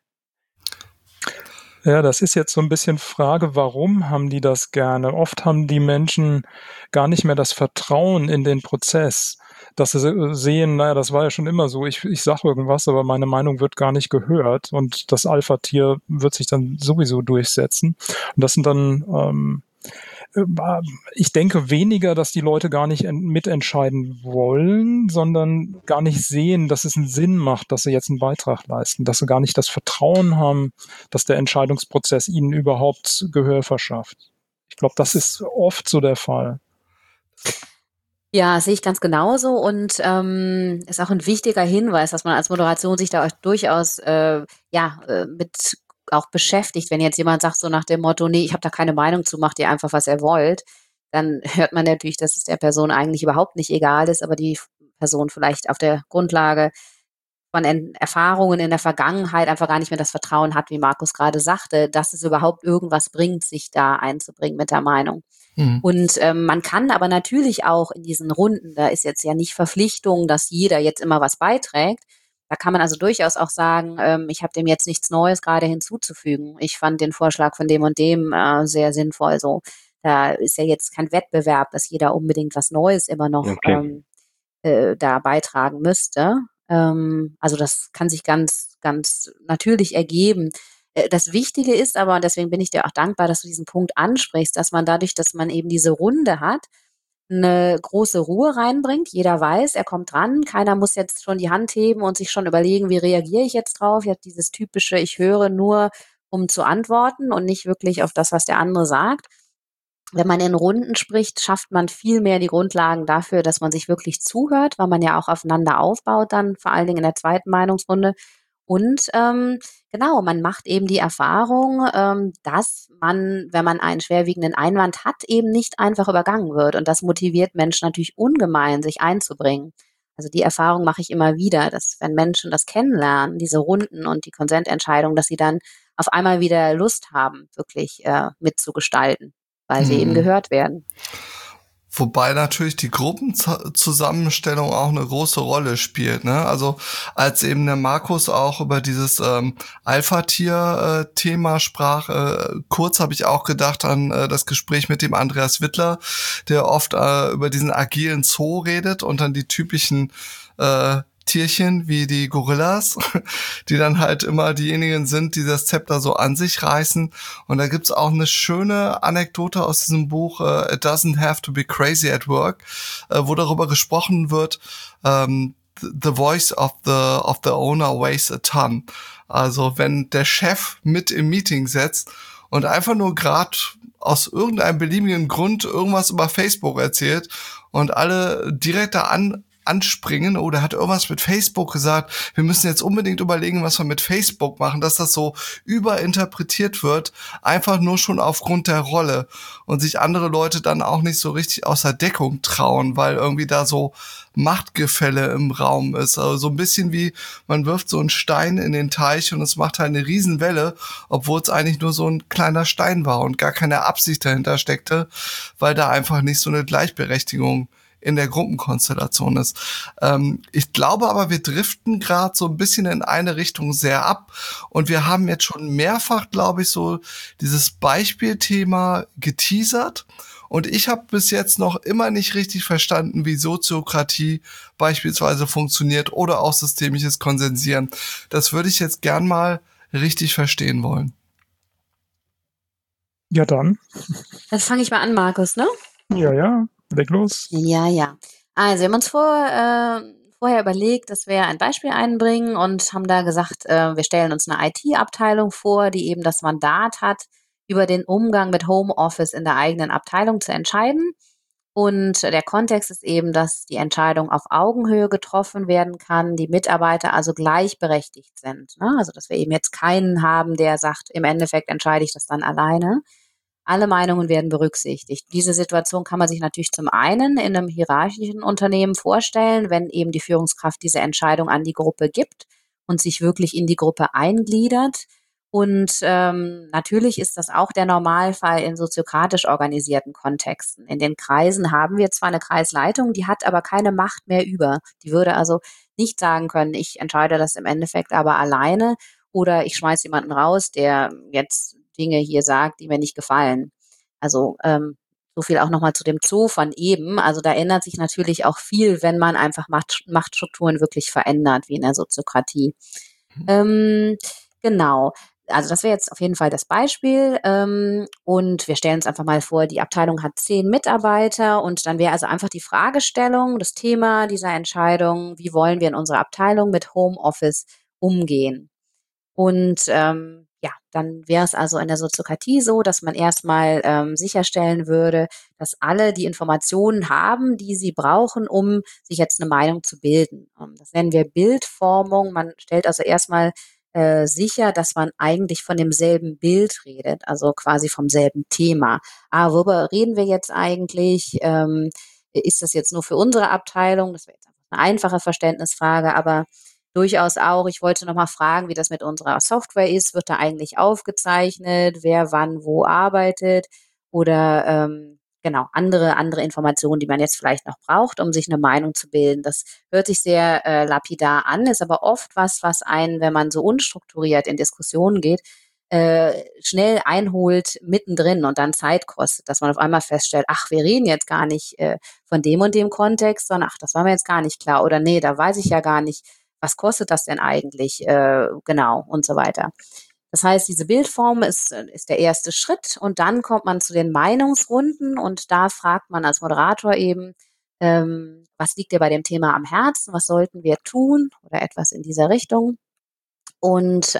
Ja, das ist jetzt so ein bisschen Frage, warum haben die das gerne? Oft haben die Menschen gar nicht mehr das Vertrauen in den Prozess, dass sie sehen, naja, das war ja schon immer so, ich sage irgendwas, aber meine Meinung wird gar nicht gehört und das Alpha-Tier wird sich dann sowieso durchsetzen. Und das sind dann ich denke weniger, dass die Leute gar nicht mitentscheiden wollen, sondern gar nicht sehen, dass es einen Sinn macht, dass sie jetzt einen Beitrag leisten, dass sie gar nicht das Vertrauen haben, dass der Entscheidungsprozess ihnen überhaupt Gehör verschafft. Ich glaube, das ist oft so der Fall. Ja, sehe ich ganz genauso, und ist auch ein wichtiger Hinweis, dass man als Moderation sich da durchaus mit auch beschäftigt. Wenn jetzt jemand sagt so nach dem Motto: „Nee, ich habe da keine Meinung zu, macht ihr einfach, was ihr wollt“, dann hört man natürlich, dass es der Person eigentlich überhaupt nicht egal ist, aber die Person vielleicht auf der Grundlage von Erfahrungen in der Vergangenheit einfach gar nicht mehr das Vertrauen hat, wie Markus gerade sagte, dass es überhaupt irgendwas bringt, sich da einzubringen mit der Meinung. Mhm. Und man kann aber natürlich auch in diesen Runden, da ist jetzt ja nicht Verpflichtung, dass jeder jetzt immer was beiträgt. Da kann man also durchaus auch sagen, ich habe dem jetzt nichts Neues gerade hinzuzufügen. Ich fand den Vorschlag von dem und dem sehr sinnvoll. So, da ist ja jetzt kein Wettbewerb, dass jeder unbedingt was Neues immer noch Okay. da beitragen müsste. Also das kann sich ganz, ganz natürlich ergeben. Das Wichtige ist aber, und deswegen bin ich dir auch dankbar, dass du diesen Punkt ansprichst, dass man dadurch, dass man eben diese Runde hat, eine große Ruhe reinbringt. Jeder weiß, er kommt dran. Keiner muss jetzt schon die Hand heben und sich schon überlegen, wie reagiere ich jetzt drauf. Jetzt dieses typische, ich höre nur, um zu antworten und nicht wirklich auf das, was der andere sagt. Wenn man in Runden spricht, schafft man viel mehr die Grundlagen dafür, dass man sich wirklich zuhört, weil man ja auch aufeinander aufbaut dann, vor allen Dingen in der zweiten Meinungsrunde. Und genau, man macht eben die Erfahrung, dass man, wenn man einen schwerwiegenden Einwand hat, eben nicht einfach übergangen wird. Und das motiviert Menschen natürlich ungemein, sich einzubringen. Also die Erfahrung mache ich immer wieder, dass wenn Menschen das kennenlernen, diese Runden und die Konsententscheidung, dass sie dann auf einmal wieder Lust haben, wirklich mitzugestalten, weil sie eben gehört werden. Wobei natürlich die Gruppenzusammenstellung auch eine große Rolle spielt, ne? Also als eben der Markus auch über dieses Alpha-Tier-Thema sprach, kurz habe ich auch gedacht an das Gespräch mit dem Andreas Wittler, der oft über diesen agilen Zoo redet und dann die typischen Tierchen wie die Gorillas, die dann halt immer diejenigen sind, die das Zepter so an sich reißen. Und da gibt's auch eine schöne Anekdote aus diesem Buch, It Doesn't Have to Be Crazy at Work, wo darüber gesprochen wird, the voice of the owner weighs a ton. Also wenn der Chef mit im Meeting sitzt und einfach nur gerade aus irgendeinem beliebigen Grund irgendwas über Facebook erzählt und alle direkt da anspringen oder hat irgendwas mit Facebook gesagt, wir müssen jetzt unbedingt überlegen, was wir mit Facebook machen, dass das so überinterpretiert wird, einfach nur schon aufgrund der Rolle und sich andere Leute dann auch nicht so richtig aus der Deckung trauen, weil irgendwie da so Machtgefälle im Raum ist. Also so ein bisschen wie, man wirft so einen Stein in den Teich und es macht halt eine Riesenwelle, obwohl es eigentlich nur so ein kleiner Stein war und gar keine Absicht dahinter steckte, weil da einfach nicht so eine Gleichberechtigung in der Gruppenkonstellation ist. Ich glaube aber, wir driften gerade so ein bisschen in eine Richtung sehr ab und wir haben jetzt schon mehrfach, glaube ich, so dieses Beispielthema geteasert. Und ich habe bis jetzt noch immer nicht richtig verstanden, wie Soziokratie beispielsweise funktioniert oder auch systemisches Konsensieren. Das würde ich jetzt gern mal richtig verstehen wollen. Ja, dann. Dann fange ich mal an, Markus, ne? Ja, leg los. Ja. Also wir haben uns vorher überlegt, dass wir ein Beispiel einbringen und haben da gesagt, wir stellen uns eine IT-Abteilung vor, die eben das Mandat hat, über den Umgang mit Homeoffice in der eigenen Abteilung zu entscheiden. Und der Kontext ist eben, dass die Entscheidung auf Augenhöhe getroffen werden kann, die Mitarbeiter also gleichberechtigt sind. Ne? Also dass wir eben jetzt keinen haben, der sagt, im Endeffekt entscheide ich das dann alleine. Alle Meinungen werden berücksichtigt. Diese Situation kann man sich natürlich zum einen in einem hierarchischen Unternehmen vorstellen, wenn eben die Führungskraft diese Entscheidung an die Gruppe gibt und sich wirklich in die Gruppe eingliedert. Und natürlich ist das auch der Normalfall in soziokratisch organisierten Kontexten. In den Kreisen haben wir zwar eine Kreisleitung, die hat aber keine Macht mehr über. Die würde also nicht sagen können, ich entscheide das im Endeffekt aber alleine oder ich schmeiß jemanden raus, der jetzt Dinge hier sagt, die mir nicht gefallen. Also so viel auch nochmal zu dem Zoo von eben. Also da ändert sich natürlich auch viel, wenn man einfach Machtstrukturen wirklich verändert, wie in der Soziokratie. Genau. Also das wäre jetzt auf jeden Fall das Beispiel. Und wir stellen uns einfach mal vor, die Abteilung hat 10 Mitarbeiter und dann wäre also einfach die Fragestellung, das Thema dieser Entscheidung, wie wollen wir in unserer Abteilung mit Homeoffice umgehen? Und ja, dann wäre es also in der Soziokratie so, dass man erstmal sicherstellen würde, dass alle die Informationen haben, die sie brauchen, um sich jetzt eine Meinung zu bilden. Das nennen wir Bildformung. Man stellt also erstmal sicher, dass man eigentlich von demselben Bild redet, also quasi vom selben Thema. Worüber reden wir jetzt eigentlich? Ist das jetzt nur für unsere Abteilung? Das wäre jetzt einfach eine einfache Verständnisfrage, aber durchaus auch, ich wollte noch mal fragen, wie das mit unserer Software ist. Wird da eigentlich aufgezeichnet, wer wann wo arbeitet oder genau andere Informationen, die man jetzt vielleicht noch braucht, um sich eine Meinung zu bilden. Das hört sich sehr lapidar an, ist aber oft was einen, wenn man so unstrukturiert in Diskussionen geht, schnell einholt mittendrin und dann Zeit kostet, dass man auf einmal feststellt, ach, wir reden jetzt gar nicht von dem und dem Kontext, sondern ach, das war mir jetzt gar nicht klar oder nee, da weiß ich ja gar nicht, was kostet das denn eigentlich, genau und so weiter. Das heißt, diese Bildform ist der erste Schritt und dann kommt man zu den Meinungsrunden und da fragt man als Moderator eben, was liegt dir bei dem Thema am Herzen, was sollten wir tun oder etwas in dieser Richtung. Und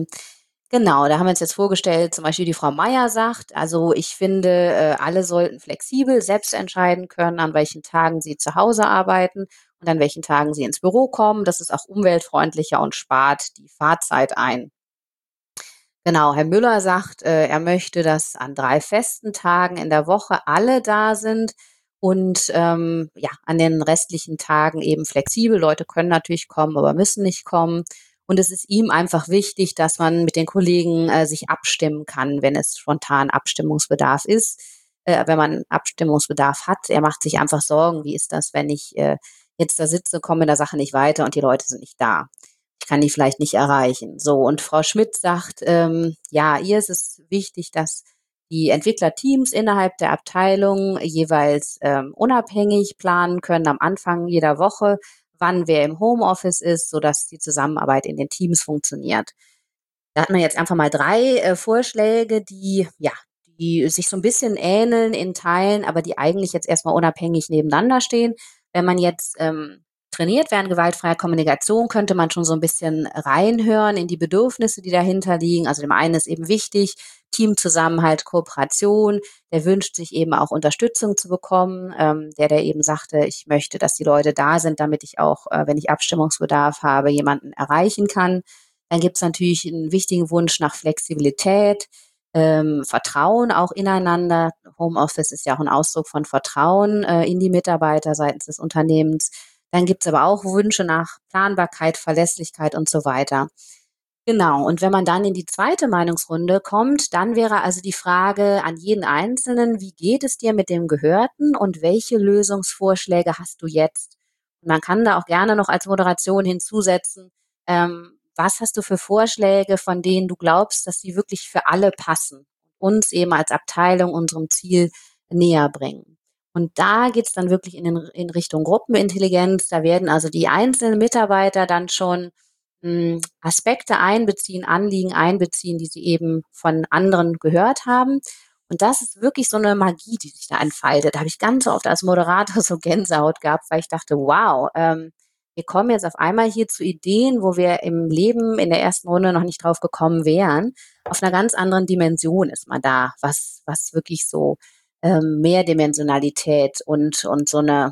genau, da haben wir uns jetzt vorgestellt, zum Beispiel die Frau Meier sagt, also ich finde, alle sollten flexibel selbst entscheiden können, an welchen Tagen sie zu Hause arbeiten und an welchen Tagen sie ins Büro kommen. Das ist auch umweltfreundlicher und spart die Fahrzeit ein. Genau, Herr Müller sagt, er möchte, dass an 3 festen Tagen in der Woche alle da sind und ja, an den restlichen Tagen eben flexibel. Leute können natürlich kommen, aber müssen nicht kommen. Und es ist ihm einfach wichtig, dass man mit den Kollegen sich abstimmen kann, wenn es spontan Abstimmungsbedarf ist, wenn man Abstimmungsbedarf hat. Er macht sich einfach Sorgen, wie ist das, wenn ich jetzt da sitze, komme in der Sache nicht weiter und die Leute sind nicht da. Ich kann die vielleicht nicht erreichen. So, und Frau Schmidt sagt, ja, ihr ist es wichtig, dass die Entwicklerteams innerhalb der Abteilung jeweils unabhängig planen können am Anfang jeder Woche, wann wer im Homeoffice ist, sodass die Zusammenarbeit in den Teams funktioniert. Da hat man jetzt einfach mal 3 Vorschläge, die sich so ein bisschen ähneln in Teilen, aber die eigentlich jetzt erstmal unabhängig nebeneinander stehen. Wenn man jetzt trainiert werden. Gewaltfreie Kommunikation könnte man schon so ein bisschen reinhören in die Bedürfnisse, die dahinter liegen. Also dem einen ist eben wichtig, Teamzusammenhalt, Kooperation. Der wünscht sich eben auch Unterstützung zu bekommen. Der eben sagte, ich möchte, dass die Leute da sind, damit ich auch, wenn ich Abstimmungsbedarf habe, jemanden erreichen kann. Dann gibt es natürlich einen wichtigen Wunsch nach Flexibilität, Vertrauen auch ineinander. Homeoffice ist ja auch ein Ausdruck von Vertrauen in die Mitarbeiter seitens des Unternehmens. Dann gibt es aber auch Wünsche nach Planbarkeit, Verlässlichkeit und so weiter. Genau. Und wenn man dann in die zweite Meinungsrunde kommt, dann wäre also die Frage an jeden Einzelnen, wie geht es dir mit dem Gehörten und welche Lösungsvorschläge hast du jetzt? Und man kann da auch gerne noch als Moderation hinzusetzen, was hast du für Vorschläge, von denen du glaubst, dass sie wirklich für alle passen, uns eben als Abteilung unserem Ziel näher bringen. Und da geht's dann wirklich in Richtung Gruppenintelligenz. Da werden also die einzelnen Mitarbeiter dann schon Aspekte einbeziehen, Anliegen einbeziehen, die sie eben von anderen gehört haben. Und das ist wirklich so eine Magie, die sich da entfaltet. Da habe ich ganz oft als Moderator so Gänsehaut gehabt, weil ich dachte, wow, wir kommen jetzt auf einmal hier zu Ideen, wo wir im Leben in der ersten Runde noch nicht drauf gekommen wären. Auf einer ganz anderen Dimension ist man da, was wirklich so Mehrdimensionalität und so eine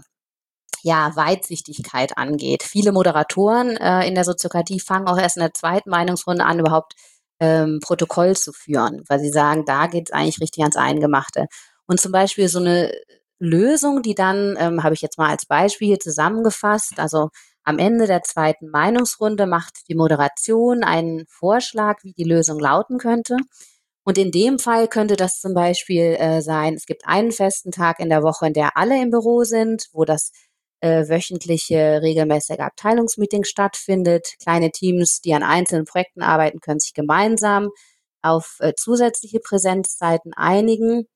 Weitsichtigkeit angeht. Viele Moderatoren in der Soziokratie fangen auch erst in der zweiten Meinungsrunde an, überhaupt Protokoll zu führen, weil sie sagen, da geht es eigentlich richtig ans Eingemachte. Und zum Beispiel so eine Lösung, die dann, habe ich jetzt mal als Beispiel zusammengefasst, also am Ende der zweiten Meinungsrunde macht die Moderation einen Vorschlag, wie die Lösung lauten könnte. Und in dem Fall könnte das zum Beispiel sein, es gibt einen festen Tag in der Woche, in der alle im Büro sind, wo das wöchentliche regelmäßige Abteilungsmeeting stattfindet. Kleine Teams, die an einzelnen Projekten arbeiten, können sich gemeinsam auf zusätzliche Präsenzzeiten einigen.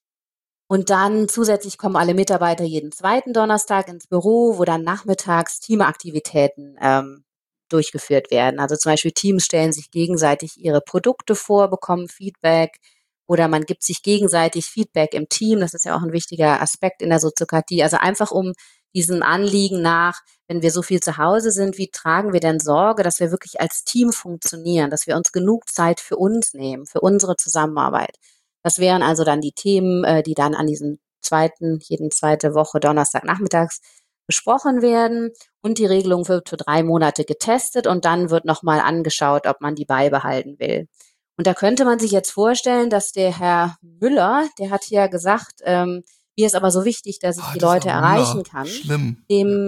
Und dann zusätzlich kommen alle Mitarbeiter jeden zweiten Donnerstag ins Büro, wo dann nachmittags Teamaktivitäten durchgeführt werden. Also zum Beispiel Teams stellen sich gegenseitig ihre Produkte vor, bekommen Feedback oder man gibt sich gegenseitig Feedback im Team. Das ist ja auch ein wichtiger Aspekt in der Soziokratie. Also einfach um diesem Anliegen nach, wenn wir so viel zu Hause sind, wie tragen wir denn Sorge, dass wir wirklich als Team funktionieren, dass wir uns genug Zeit für uns nehmen, für unsere Zusammenarbeit. Das wären also dann die Themen, die dann an diesem jeden zweite Woche Donnerstagnachmittags besprochen werden. Und die Regelung wird für 3 Monate getestet und dann wird nochmal angeschaut, ob man die beibehalten will. Und da könnte man sich jetzt vorstellen, dass der Herr Müller, der hat hier gesagt, mir ist aber so wichtig, dass ich die Leute erreichen kann. Schlimm.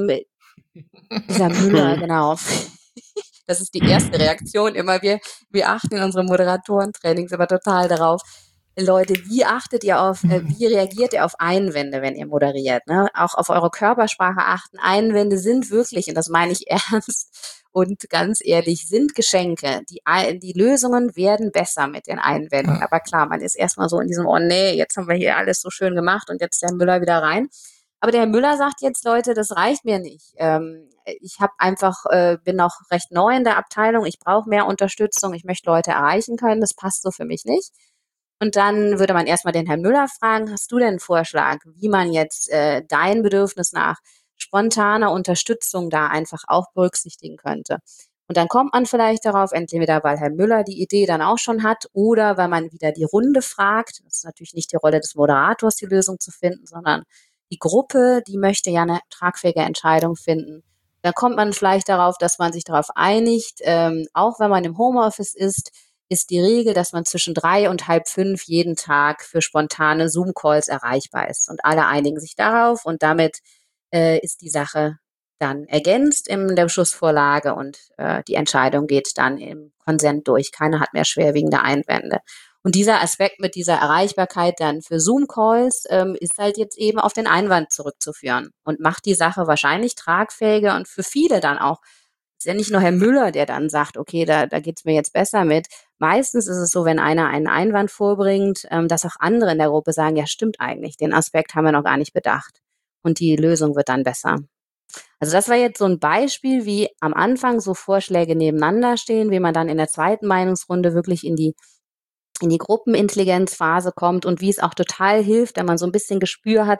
Dieser Müller, genau. Das ist die erste Reaktion immer. Wir achten in unseren Moderatorentrainings aber total darauf. Leute, wie reagiert ihr auf Einwände, wenn ihr moderiert? Ne? Auch auf eure Körpersprache achten. Einwände sind wirklich, und das meine ich ernst und ganz ehrlich, sind Geschenke. Die Lösungen werden besser mit den Einwänden. Aber klar, man ist erstmal so in diesem, oh nee, jetzt haben wir hier alles so schön gemacht und jetzt der Müller wieder rein. Aber der Herr Müller sagt jetzt, Leute, das reicht mir nicht. Ich bin noch recht neu in der Abteilung. Ich brauche mehr Unterstützung. Ich möchte Leute erreichen können. Das passt so für mich nicht. Und dann würde man erstmal den Herrn Müller fragen, hast du denn einen Vorschlag, wie man jetzt dein Bedürfnis nach spontaner Unterstützung da einfach auch berücksichtigen könnte? Und dann kommt man vielleicht darauf, entweder weil Herr Müller die Idee dann auch schon hat oder weil man wieder die Runde fragt. Das ist natürlich nicht die Rolle des Moderators, die Lösung zu finden, sondern die Gruppe, die möchte ja eine tragfähige Entscheidung finden. Dann kommt man vielleicht darauf, dass man sich darauf einigt, auch wenn man im Homeoffice ist die Regel, dass man zwischen 3 und halb 5 jeden Tag für spontane Zoom-Calls erreichbar ist. Und alle einigen sich darauf und damit ist die Sache dann ergänzt in der Beschlussvorlage und die Entscheidung geht dann im Konsent durch. Keiner hat mehr schwerwiegende Einwände. Und dieser Aspekt mit dieser Erreichbarkeit dann für Zoom-Calls ist halt jetzt eben auf den Einwand zurückzuführen und macht die Sache wahrscheinlich tragfähiger und für viele dann auch. Es ist ja nicht nur Herr Müller, der dann sagt, okay, da geht's mir jetzt besser mit. Meistens ist es so, wenn einer einen Einwand vorbringt, dass auch andere in der Gruppe sagen, ja, stimmt eigentlich, den Aspekt haben wir noch gar nicht bedacht. Und die Lösung wird dann besser. Also das war jetzt so ein Beispiel, wie am Anfang so Vorschläge nebeneinander stehen, wie man dann in der zweiten Meinungsrunde wirklich in die Gruppenintelligenzphase kommt und wie es auch total hilft, wenn man so ein bisschen Gespür hat,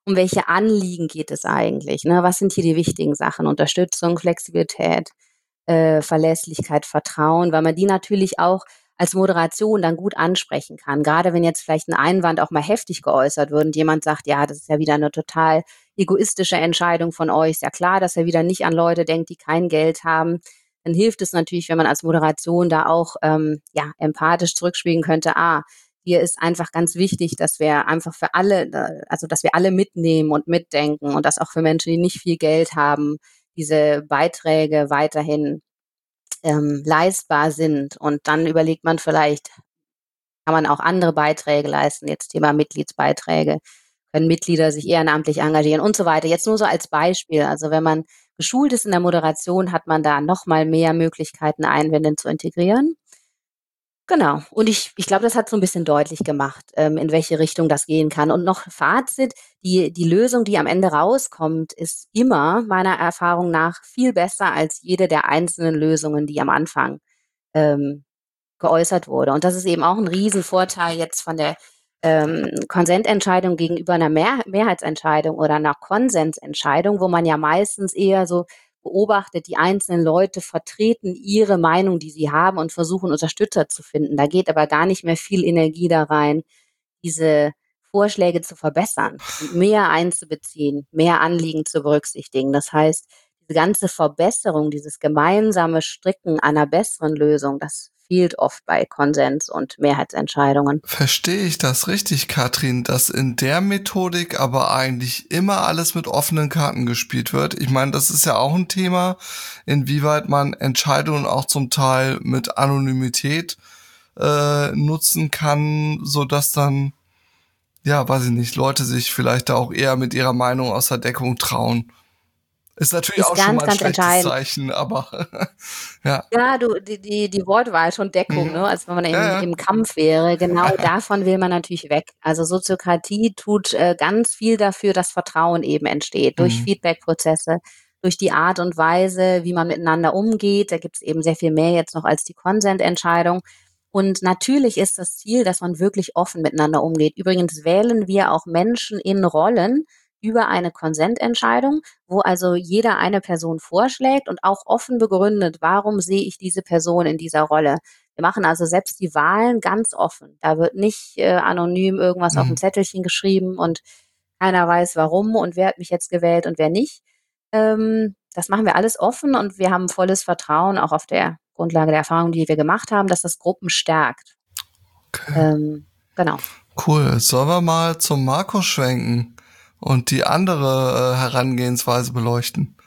um welche Anliegen geht es eigentlich, ne? Was sind hier die wichtigen Sachen? Unterstützung, Flexibilität, Verlässlichkeit, Vertrauen, weil man die natürlich auch als Moderation dann gut ansprechen kann. Gerade wenn jetzt vielleicht ein Einwand auch mal heftig geäußert wird und jemand sagt: „Ja, das ist ja wieder eine total egoistische Entscheidung von euch. Ist ja klar, dass er wieder nicht an Leute denkt, die kein Geld haben.“ Dann hilft es natürlich, wenn man als Moderation da auch, ja, empathisch zurückspiegeln könnte: Hier ist einfach ganz wichtig, dass wir einfach für alle, also dass wir alle mitnehmen und mitdenken und dass auch für Menschen, die nicht viel Geld haben, diese Beiträge weiterhin leistbar sind. Und dann überlegt man vielleicht, kann man auch andere Beiträge leisten, jetzt Thema Mitgliedsbeiträge, können Mitglieder sich ehrenamtlich engagieren und so weiter. Jetzt nur so als Beispiel. Also wenn man geschult ist in der Moderation, hat man da noch mal mehr Möglichkeiten, Einwände zu integrieren. Genau. Und ich glaube, das hat so ein bisschen deutlich gemacht, in welche Richtung das gehen kann. Und noch Fazit, die Lösung, die am Ende rauskommt, ist immer meiner Erfahrung nach viel besser als jede der einzelnen Lösungen, die am Anfang, ähm, geäußert wurde. Und das ist eben auch ein Riesenvorteil jetzt von der, Konsententscheidung gegenüber einer Mehrheitsentscheidung oder einer Konsensentscheidung, wo man ja meistens eher so beobachtet, die einzelnen Leute vertreten ihre Meinung, die sie haben und versuchen, Unterstützer zu finden. Da geht aber gar nicht mehr viel Energie da rein, diese Vorschläge zu verbessern und mehr einzubeziehen, mehr Anliegen zu berücksichtigen. Das heißt, diese ganze Verbesserung, dieses gemeinsame Stricken einer besseren Lösung, das fehlt oft bei Konsens und Mehrheitsentscheidungen. Verstehe ich das richtig, Katrin, dass in der Methodik aber eigentlich immer alles mit offenen Karten gespielt wird? Ich meine, das ist ja auch ein Thema, inwieweit man Entscheidungen auch zum Teil mit Anonymität nutzen kann, so dass dann, ja, weiß ich nicht, Leute sich vielleicht da auch eher mit ihrer Meinung aus der Deckung trauen. Ist natürlich Ist auch schon ganz, mal ein ganz schlechtes entscheidend. Zeichen, aber ja. Ja, du, die Wortwahl schon Deckung, ne? Mhm. Also wenn man Ja, ja. im Kampf wäre, genau davon will man natürlich weg. Also Soziokratie tut ganz viel dafür, dass Vertrauen eben entsteht, durch Mhm. Feedbackprozesse, durch die Art und Weise, wie man miteinander umgeht. Da gibt es eben sehr viel mehr jetzt noch als die Konsententscheidung. Und natürlich ist das Ziel, dass man wirklich offen miteinander umgeht. Übrigens wählen wir auch Menschen in Rollen über eine Konsententscheidung, wo also jeder eine Person vorschlägt und auch offen begründet, warum sehe ich diese Person in dieser Rolle. Wir machen also selbst die Wahlen ganz offen. Da wird nicht anonym irgendwas auf dem Mhm. Zettelchen geschrieben und keiner weiß warum und wer hat mich jetzt gewählt und wer nicht. Das machen wir alles offen und wir haben volles Vertrauen, auch auf der Grundlage der Erfahrungen, die wir gemacht haben, dass das Gruppen stärkt. Okay. Genau. Cool. Sollen wir mal zum Markus schwenken und die andere Herangehensweise beleuchten?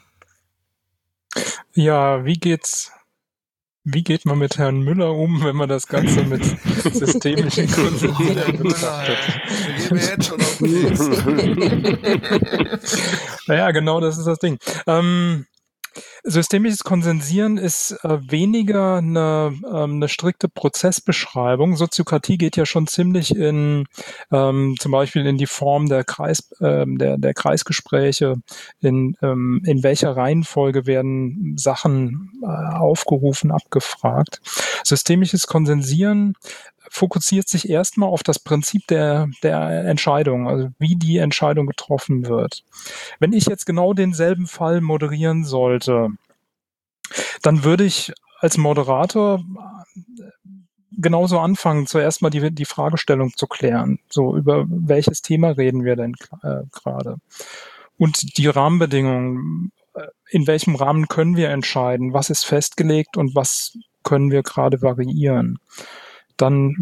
Ja, wie geht man mit Herrn Müller um, wenn man das Ganze mit systemischen Konsensieren betrachtet? Da gehen wir jetzt schon auf den Keks. Naja, genau, das ist das Ding. Systemisches Konsensieren ist weniger eine strikte Prozessbeschreibung. Soziokratie geht ja schon ziemlich zum Beispiel in die Form der der Kreisgespräche, in welcher Reihenfolge werden Sachen aufgerufen, abgefragt. Systemisches Konsensieren fokussiert sich erstmal auf das Prinzip der Entscheidung, also wie die Entscheidung getroffen wird. Wenn ich jetzt genau denselben Fall moderieren sollte, dann würde ich als Moderator genauso anfangen, zuerst mal die Fragestellung zu klären. So, über welches Thema reden wir denn gerade? Und die Rahmenbedingungen, in welchem Rahmen können wir entscheiden? Was ist festgelegt und was können wir gerade variieren? Dann,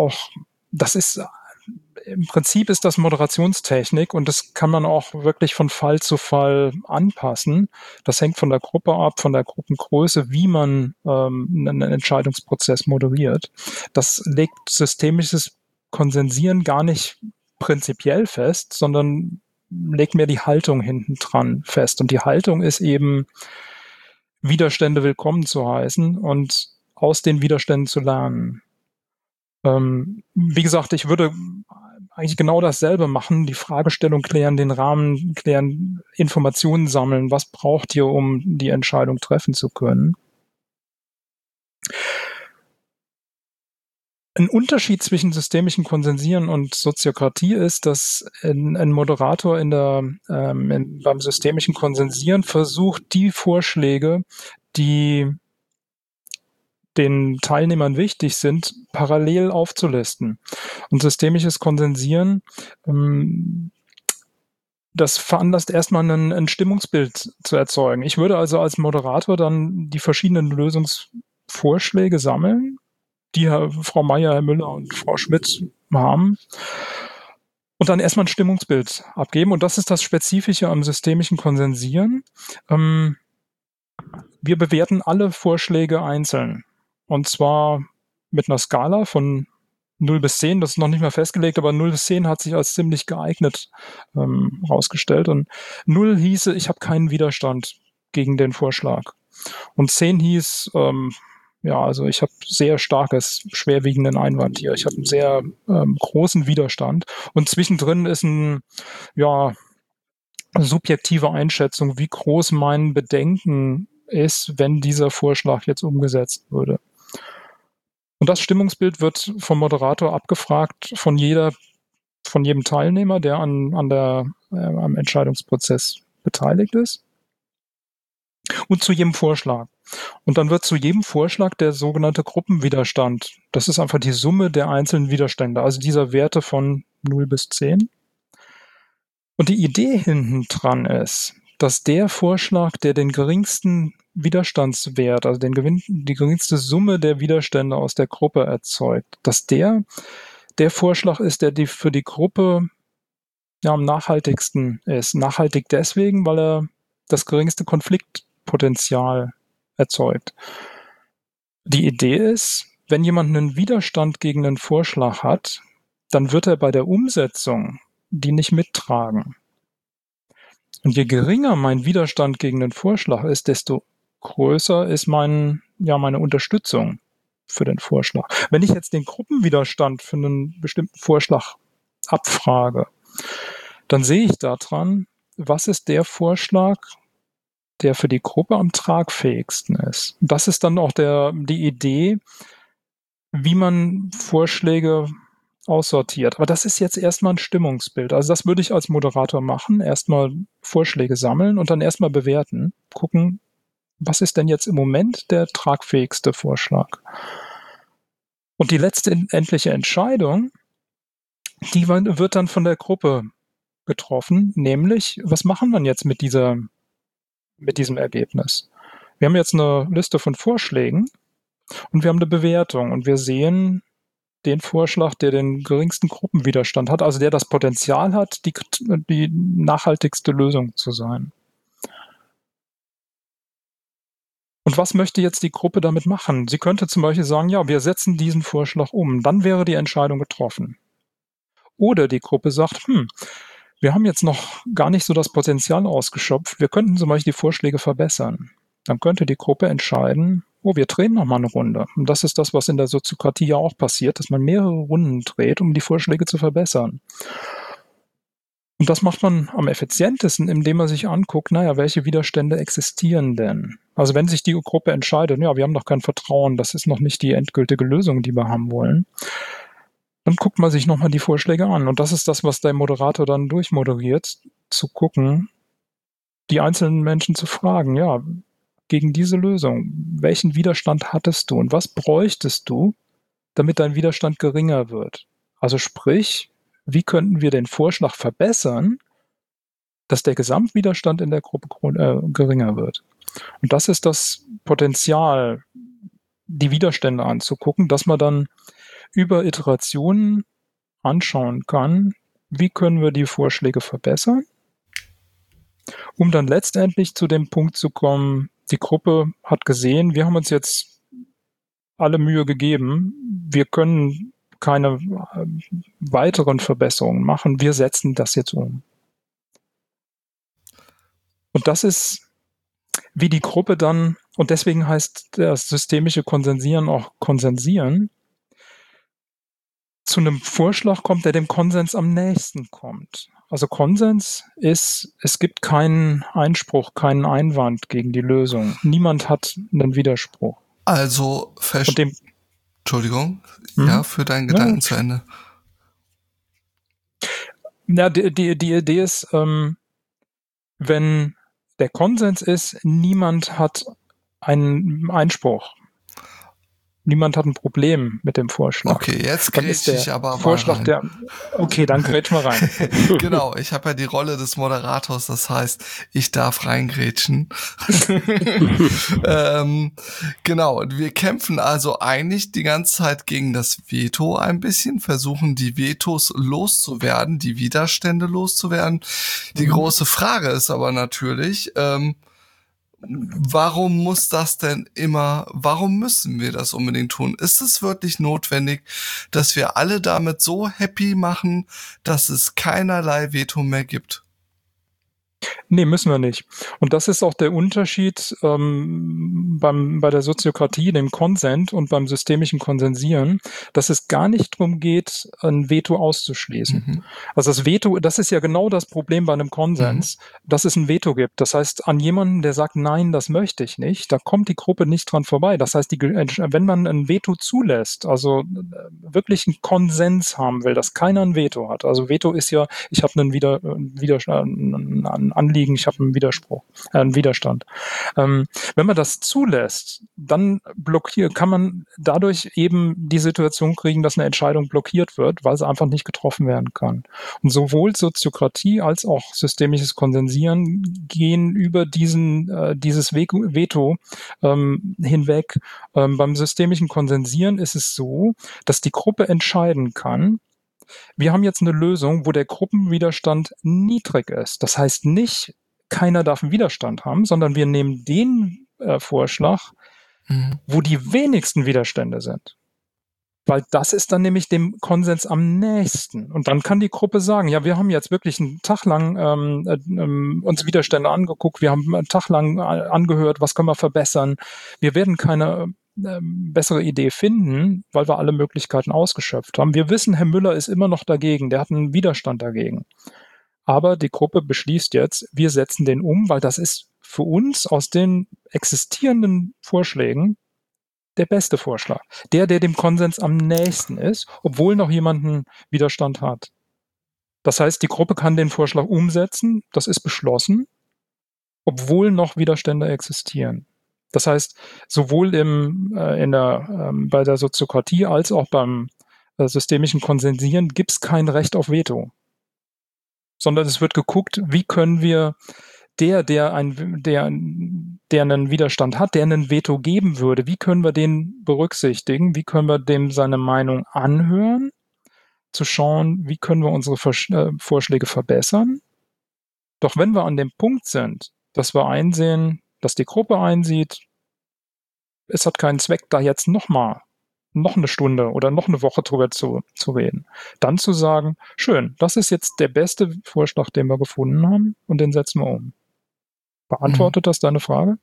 im Prinzip ist das Moderationstechnik und das kann man auch wirklich von Fall zu Fall anpassen. Das hängt von der Gruppe ab, von der Gruppengröße, wie man einen Entscheidungsprozess moderiert. Das legt systemisches Konsensieren gar nicht prinzipiell fest, sondern legt mehr die Haltung hinten dran fest. Und die Haltung ist eben, Widerstände willkommen zu heißen und aus den Widerständen zu lernen. Wie gesagt, ich würde eigentlich genau dasselbe machen, die Fragestellung klären, den Rahmen klären, Informationen sammeln, was braucht ihr, um die Entscheidung treffen zu können. Ein Unterschied zwischen systemischem Konsensieren und Soziokratie ist, dass ein Moderator beim systemischen Konsensieren versucht, die Vorschläge, die den Teilnehmern wichtig sind, parallel aufzulisten. Und systemisches Konsensieren, das veranlasst erstmal ein Stimmungsbild zu erzeugen. Ich würde also als Moderator dann die verschiedenen Lösungsvorschläge sammeln, die Frau Meier, Herr Müller und Frau Schmidt haben, und dann erstmal ein Stimmungsbild abgeben. Und das ist das Spezifische am systemischen Konsensieren. Wir bewerten alle Vorschläge einzeln. Und zwar mit einer Skala von 0 bis 10, das ist noch nicht mal festgelegt, aber 0 bis 10 hat sich als ziemlich geeignet rausgestellt. Und 0 hieße, ich habe keinen Widerstand gegen den Vorschlag. Und 10 hieß, also ich habe sehr starkes, schwerwiegenden Einwand hier. Ich habe einen sehr großen Widerstand. Und zwischendrin ist eine subjektive Einschätzung, wie groß mein Bedenken ist, wenn dieser Vorschlag jetzt umgesetzt würde. Und das Stimmungsbild wird vom Moderator abgefragt von jedem Teilnehmer, der am Entscheidungsprozess beteiligt ist, und zu jedem Vorschlag. Und dann wird zu jedem Vorschlag der sogenannte Gruppenwiderstand. Das ist einfach die Summe der einzelnen Widerstände, also dieser Werte von 0 bis 10. Und die Idee hinten dran ist, dass der Vorschlag, der den geringsten Widerstandswert, also die geringste Summe der Widerstände aus der Gruppe erzeugt, dass der Vorschlag ist, der für die Gruppe am nachhaltigsten ist. Nachhaltig deswegen, weil er das geringste Konfliktpotenzial erzeugt. Die Idee ist, wenn jemand einen Widerstand gegen einen Vorschlag hat, dann wird er bei der Umsetzung die nicht mittragen. Und je geringer mein Widerstand gegen den Vorschlag ist, desto größer ist meine Unterstützung für den Vorschlag. Wenn ich jetzt den Gruppenwiderstand für einen bestimmten Vorschlag abfrage, dann sehe ich daran, was ist der Vorschlag, der für die Gruppe am tragfähigsten ist. Das ist dann auch die Idee, wie man Vorschläge aussortiert. Aber das ist jetzt erstmal ein Stimmungsbild. Also das würde ich als Moderator machen. Erstmal Vorschläge sammeln und dann erstmal bewerten. Gucken, was ist denn jetzt im Moment der tragfähigste Vorschlag? Und die letztendliche Entscheidung, die wird dann von der Gruppe getroffen, nämlich, was machen wir jetzt mit diesem Ergebnis? Wir haben jetzt eine Liste von Vorschlägen und wir haben eine Bewertung und wir sehen den Vorschlag, der den geringsten Gruppenwiderstand hat, also der das Potenzial hat, die nachhaltigste Lösung zu sein. Und was möchte jetzt die Gruppe damit machen? Sie könnte zum Beispiel sagen, ja, wir setzen diesen Vorschlag um, dann wäre die Entscheidung getroffen. Oder die Gruppe sagt, wir haben jetzt noch gar nicht so das Potenzial ausgeschöpft, wir könnten zum Beispiel die Vorschläge verbessern. Dann könnte die Gruppe entscheiden, wir drehen noch mal eine Runde. Und das ist das, was in der Soziokratie ja auch passiert, dass man mehrere Runden dreht, um die Vorschläge zu verbessern. Und das macht man am effizientesten, indem man sich anguckt, welche Widerstände existieren denn? Also wenn sich die Gruppe entscheidet, wir haben noch kein Vertrauen, das ist noch nicht die endgültige Lösung, die wir haben wollen, dann guckt man sich nochmal die Vorschläge an. Und das ist das, was der Moderator dann durchmoderiert, zu gucken, die einzelnen Menschen zu fragen, gegen diese Lösung, welchen Widerstand hattest du und was bräuchtest du, damit dein Widerstand geringer wird? Also sprich, wie könnten wir den Vorschlag verbessern, dass der Gesamtwiderstand in der Gruppe geringer wird? Und das ist das Potenzial, die Widerstände anzugucken, dass man dann über Iterationen anschauen kann, wie können wir die Vorschläge verbessern, um dann letztendlich zu dem Punkt zu kommen, die Gruppe hat gesehen, wir haben uns jetzt alle Mühe gegeben, wir können keine weiteren Verbesserungen machen, wir setzen das jetzt um. Und das ist, wie die Gruppe dann, und deswegen heißt das systemische Konsensieren auch Konsensieren, zu einem Vorschlag kommt, der dem Konsens am nächsten kommt. Also Konsens ist, es gibt keinen Einspruch, keinen Einwand gegen die Lösung. Niemand hat einen Widerspruch. Also Entschuldigung, Mhm. ja, für deinen Gedanken zu Ende. Ja, die Idee ist, wenn der Konsens ist, niemand hat einen Einspruch. Niemand hat ein Problem mit dem Vorschlag. Okay, jetzt Dann ist grätsche der ich aber mal Vorschlag rein. Okay, dann grätsch mal rein. Genau, ich habe ja die Rolle des Moderators, das heißt, ich darf reingrätschen. Genau, wir kämpfen also eigentlich die ganze Zeit gegen das Veto ein bisschen, versuchen die Vetos loszuwerden, die Widerstände loszuwerden. Die große Frage ist aber natürlich, warum müssen wir das unbedingt tun? Ist es wirklich notwendig, dass wir alle damit so happy machen, dass es keinerlei Veto mehr gibt? Nee, müssen wir nicht. Und das ist auch der Unterschied bei der Soziokratie, dem Konsent und beim systemischen Konsensieren, dass es gar nicht darum geht, ein Veto auszuschließen. Also das Veto, das ist ja genau das Problem bei einem Konsens, dass es ein Veto gibt. Das heißt, an jemanden, der sagt, nein, das möchte ich nicht, da kommt die Gruppe nicht dran vorbei. Das heißt, wenn man ein Veto zulässt, also wirklich einen Konsens haben will, dass keiner ein Veto hat. Also Veto ist ja, ich habe ein Anliegen, ich habe einen Widerstand. Wenn man das zulässt, dann kann man dadurch eben die Situation kriegen, dass eine Entscheidung blockiert wird, weil sie einfach nicht getroffen werden kann. Und sowohl Soziokratie als auch systemisches Konsensieren gehen über dieses Veto hinweg. Beim systemischen Konsensieren ist es so, dass die Gruppe entscheiden kann, wir haben jetzt eine Lösung, wo der Gruppenwiderstand niedrig ist. Das heißt nicht, keiner darf einen Widerstand haben, sondern wir nehmen den Vorschlag, wo die wenigsten Widerstände sind. Weil das ist dann nämlich dem Konsens am nächsten. Und dann kann die Gruppe sagen, ja, wir haben jetzt wirklich einen Tag lang uns Widerstände angeguckt, wir haben einen Tag lang angehört, was können wir verbessern. Wir werden keine bessere Idee finden, weil wir alle Möglichkeiten ausgeschöpft haben. Wir wissen, Herr Müller ist immer noch dagegen, der hat einen Widerstand dagegen. Aber die Gruppe beschließt jetzt, wir setzen den um, weil das ist für uns aus den existierenden Vorschlägen der beste Vorschlag. Der dem Konsens am nächsten ist, obwohl noch jemand einen Widerstand hat. Das heißt, die Gruppe kann den Vorschlag umsetzen, das ist beschlossen, obwohl noch Widerstände existieren. Das heißt, sowohl bei der Soziokratie als auch beim systemischen Konsensieren gibt es kein Recht auf Veto. Sondern es wird geguckt, wie können wir der einen Widerstand hat, der einen Veto geben würde, wie können wir den berücksichtigen, wie können wir dem seine Meinung anhören, zu schauen, wie können wir unsere Vorschläge verbessern. Doch wenn wir an dem Punkt sind, dass wir einsehen, dass die Gruppe einsieht, es hat keinen Zweck, da jetzt noch eine Stunde oder noch eine Woche drüber zu reden. Dann zu sagen, schön, das ist jetzt der beste Vorschlag, den wir gefunden haben und den setzen wir um. Beantwortet das deine Frage?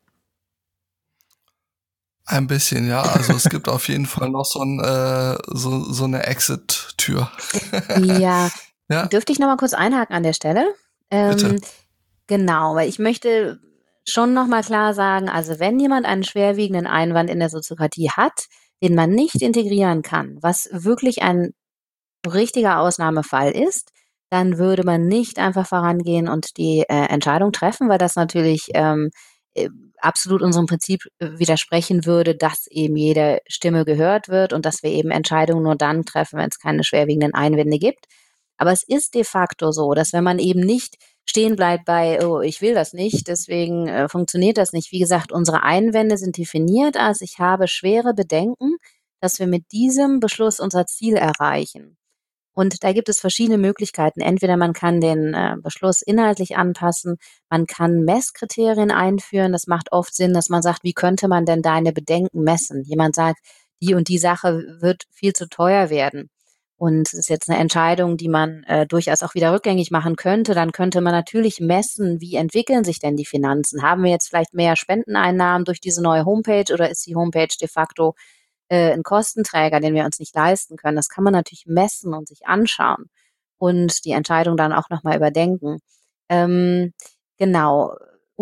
Ein bisschen, ja. Also es gibt auf jeden Fall noch so eine Exit-Tür. Ja. Ja. Dürfte ich noch mal kurz einhaken an der Stelle? Bitte. Genau, weil ich möchte schon noch mal klar sagen, also wenn jemand einen schwerwiegenden Einwand in der Soziokratie hat, den man nicht integrieren kann, was wirklich ein richtiger Ausnahmefall ist, dann würde man nicht einfach vorangehen und die Entscheidung treffen, weil das natürlich absolut unserem Prinzip widersprechen würde, dass eben jede Stimme gehört wird und dass wir eben Entscheidungen nur dann treffen, wenn es keine schwerwiegenden Einwände gibt. Aber es ist de facto so, dass wenn man eben nicht stehen bleibt bei, oh, ich will das nicht, deswegen funktioniert das nicht. Wie gesagt, unsere Einwände sind definiert als, ich habe schwere Bedenken, dass wir mit diesem Beschluss unser Ziel erreichen. Und da gibt es verschiedene Möglichkeiten. Entweder man kann den Beschluss inhaltlich anpassen, man kann Messkriterien einführen. Das macht oft Sinn, dass man sagt, wie könnte man denn deine Bedenken messen? Jemand sagt, die und die Sache wird viel zu teuer werden. Und es ist jetzt eine Entscheidung, die man durchaus auch wieder rückgängig machen könnte. Dann könnte man natürlich messen, wie entwickeln sich denn die Finanzen? Haben wir jetzt vielleicht mehr Spendeneinnahmen durch diese neue Homepage oder ist die Homepage de facto ein Kostenträger, den wir uns nicht leisten können? Das kann man natürlich messen und sich anschauen und die Entscheidung dann auch nochmal überdenken. Genau.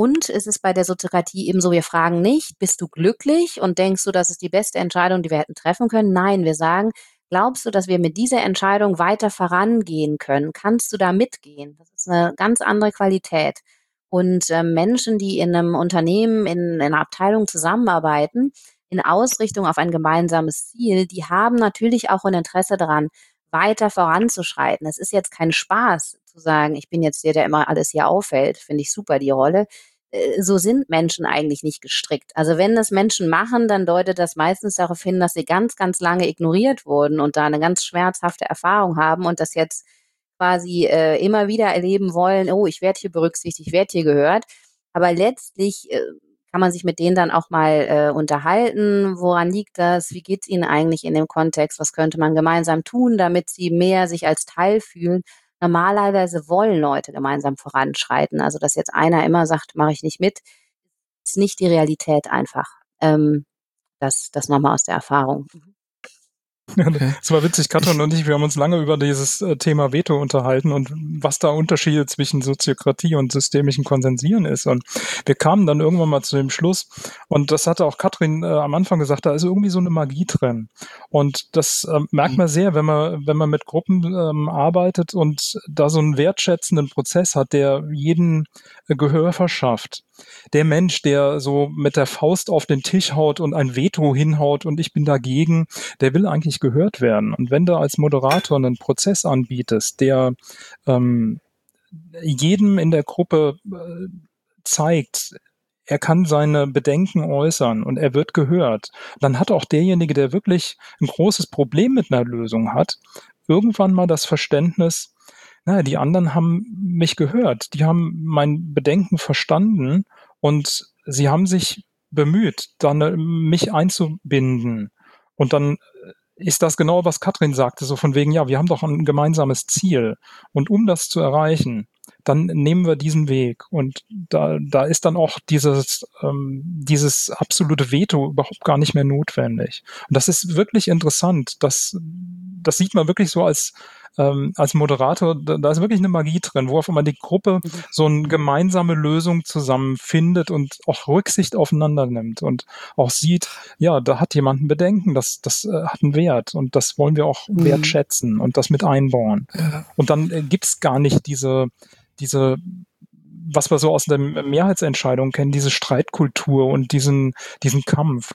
Und es ist bei der Soziokratie eben so, wir fragen nicht, bist du glücklich und denkst du, das ist die beste Entscheidung, die wir hätten treffen können? Nein, wir sagen, glaubst du, dass wir mit dieser Entscheidung weiter vorangehen können? Kannst du da mitgehen? Das ist eine ganz andere Qualität. Und Menschen, die in einem Unternehmen, in einer Abteilung zusammenarbeiten, in Ausrichtung auf ein gemeinsames Ziel, die haben natürlich auch ein Interesse daran, weiter voranzuschreiten. Es ist jetzt kein Spaß zu sagen, ich bin jetzt der immer alles hier aufhält. Finde ich super, die Rolle. So sind Menschen eigentlich nicht gestrickt. Also wenn das Menschen machen, dann deutet das meistens darauf hin, dass sie ganz, ganz lange ignoriert wurden und da eine ganz schmerzhafte Erfahrung haben und das jetzt quasi immer wieder erleben wollen, oh, ich werde hier berücksichtigt, ich werde hier gehört. Aber letztlich kann man sich mit denen dann auch mal unterhalten. Woran liegt das? Wie geht's ihnen eigentlich in dem Kontext? Was könnte man gemeinsam tun, damit sie mehr sich als Teil fühlen? Normalerweise wollen Leute gemeinsam voranschreiten. Also, dass jetzt einer immer sagt, mache ich nicht mit, ist nicht die Realität einfach. Das nochmal aus der Erfahrung. Okay. Es war witzig, Katrin und ich, wir haben uns lange über dieses Thema Veto unterhalten und was da Unterschiede zwischen Soziokratie und systemischem Konsensieren ist. Und wir kamen dann irgendwann mal zu dem Schluss, und das hatte auch Katrin am Anfang gesagt, da ist irgendwie so eine Magie drin. Und das merkt man sehr, wenn man mit Gruppen arbeitet und da so einen wertschätzenden Prozess hat, der jeden Gehör verschafft. Der Mensch, der so mit der Faust auf den Tisch haut und ein Veto hinhaut und ich bin dagegen, der will eigentlich gehört werden. Und wenn du als Moderator einen Prozess anbietest, der jedem in der Gruppe zeigt, er kann seine Bedenken äußern und er wird gehört, dann hat auch derjenige, der wirklich ein großes Problem mit einer Lösung hat, irgendwann mal das Verständnis, naja, die anderen haben mich gehört, die haben mein Bedenken verstanden und sie haben sich bemüht, dann mich einzubinden. Und dann ist das genau, was Katrin sagte, so von wegen, ja, wir haben doch ein gemeinsames Ziel. Und um das zu erreichen, dann nehmen wir diesen Weg. Und da ist dann auch dieses absolute Veto überhaupt gar nicht mehr notwendig. Und das ist wirklich interessant. Das sieht man wirklich so als Moderator, da ist wirklich eine Magie drin, wo auf einmal die Gruppe so eine gemeinsame Lösung zusammenfindet und auch Rücksicht aufeinander nimmt und auch sieht, ja, da hat jemand ein Bedenken, das hat einen Wert und das wollen wir auch wertschätzen und das mit einbauen. Ja. Und dann gibt's gar nicht diese, was wir so aus der Mehrheitsentscheidung kennen, diese Streitkultur und diesen Kampf,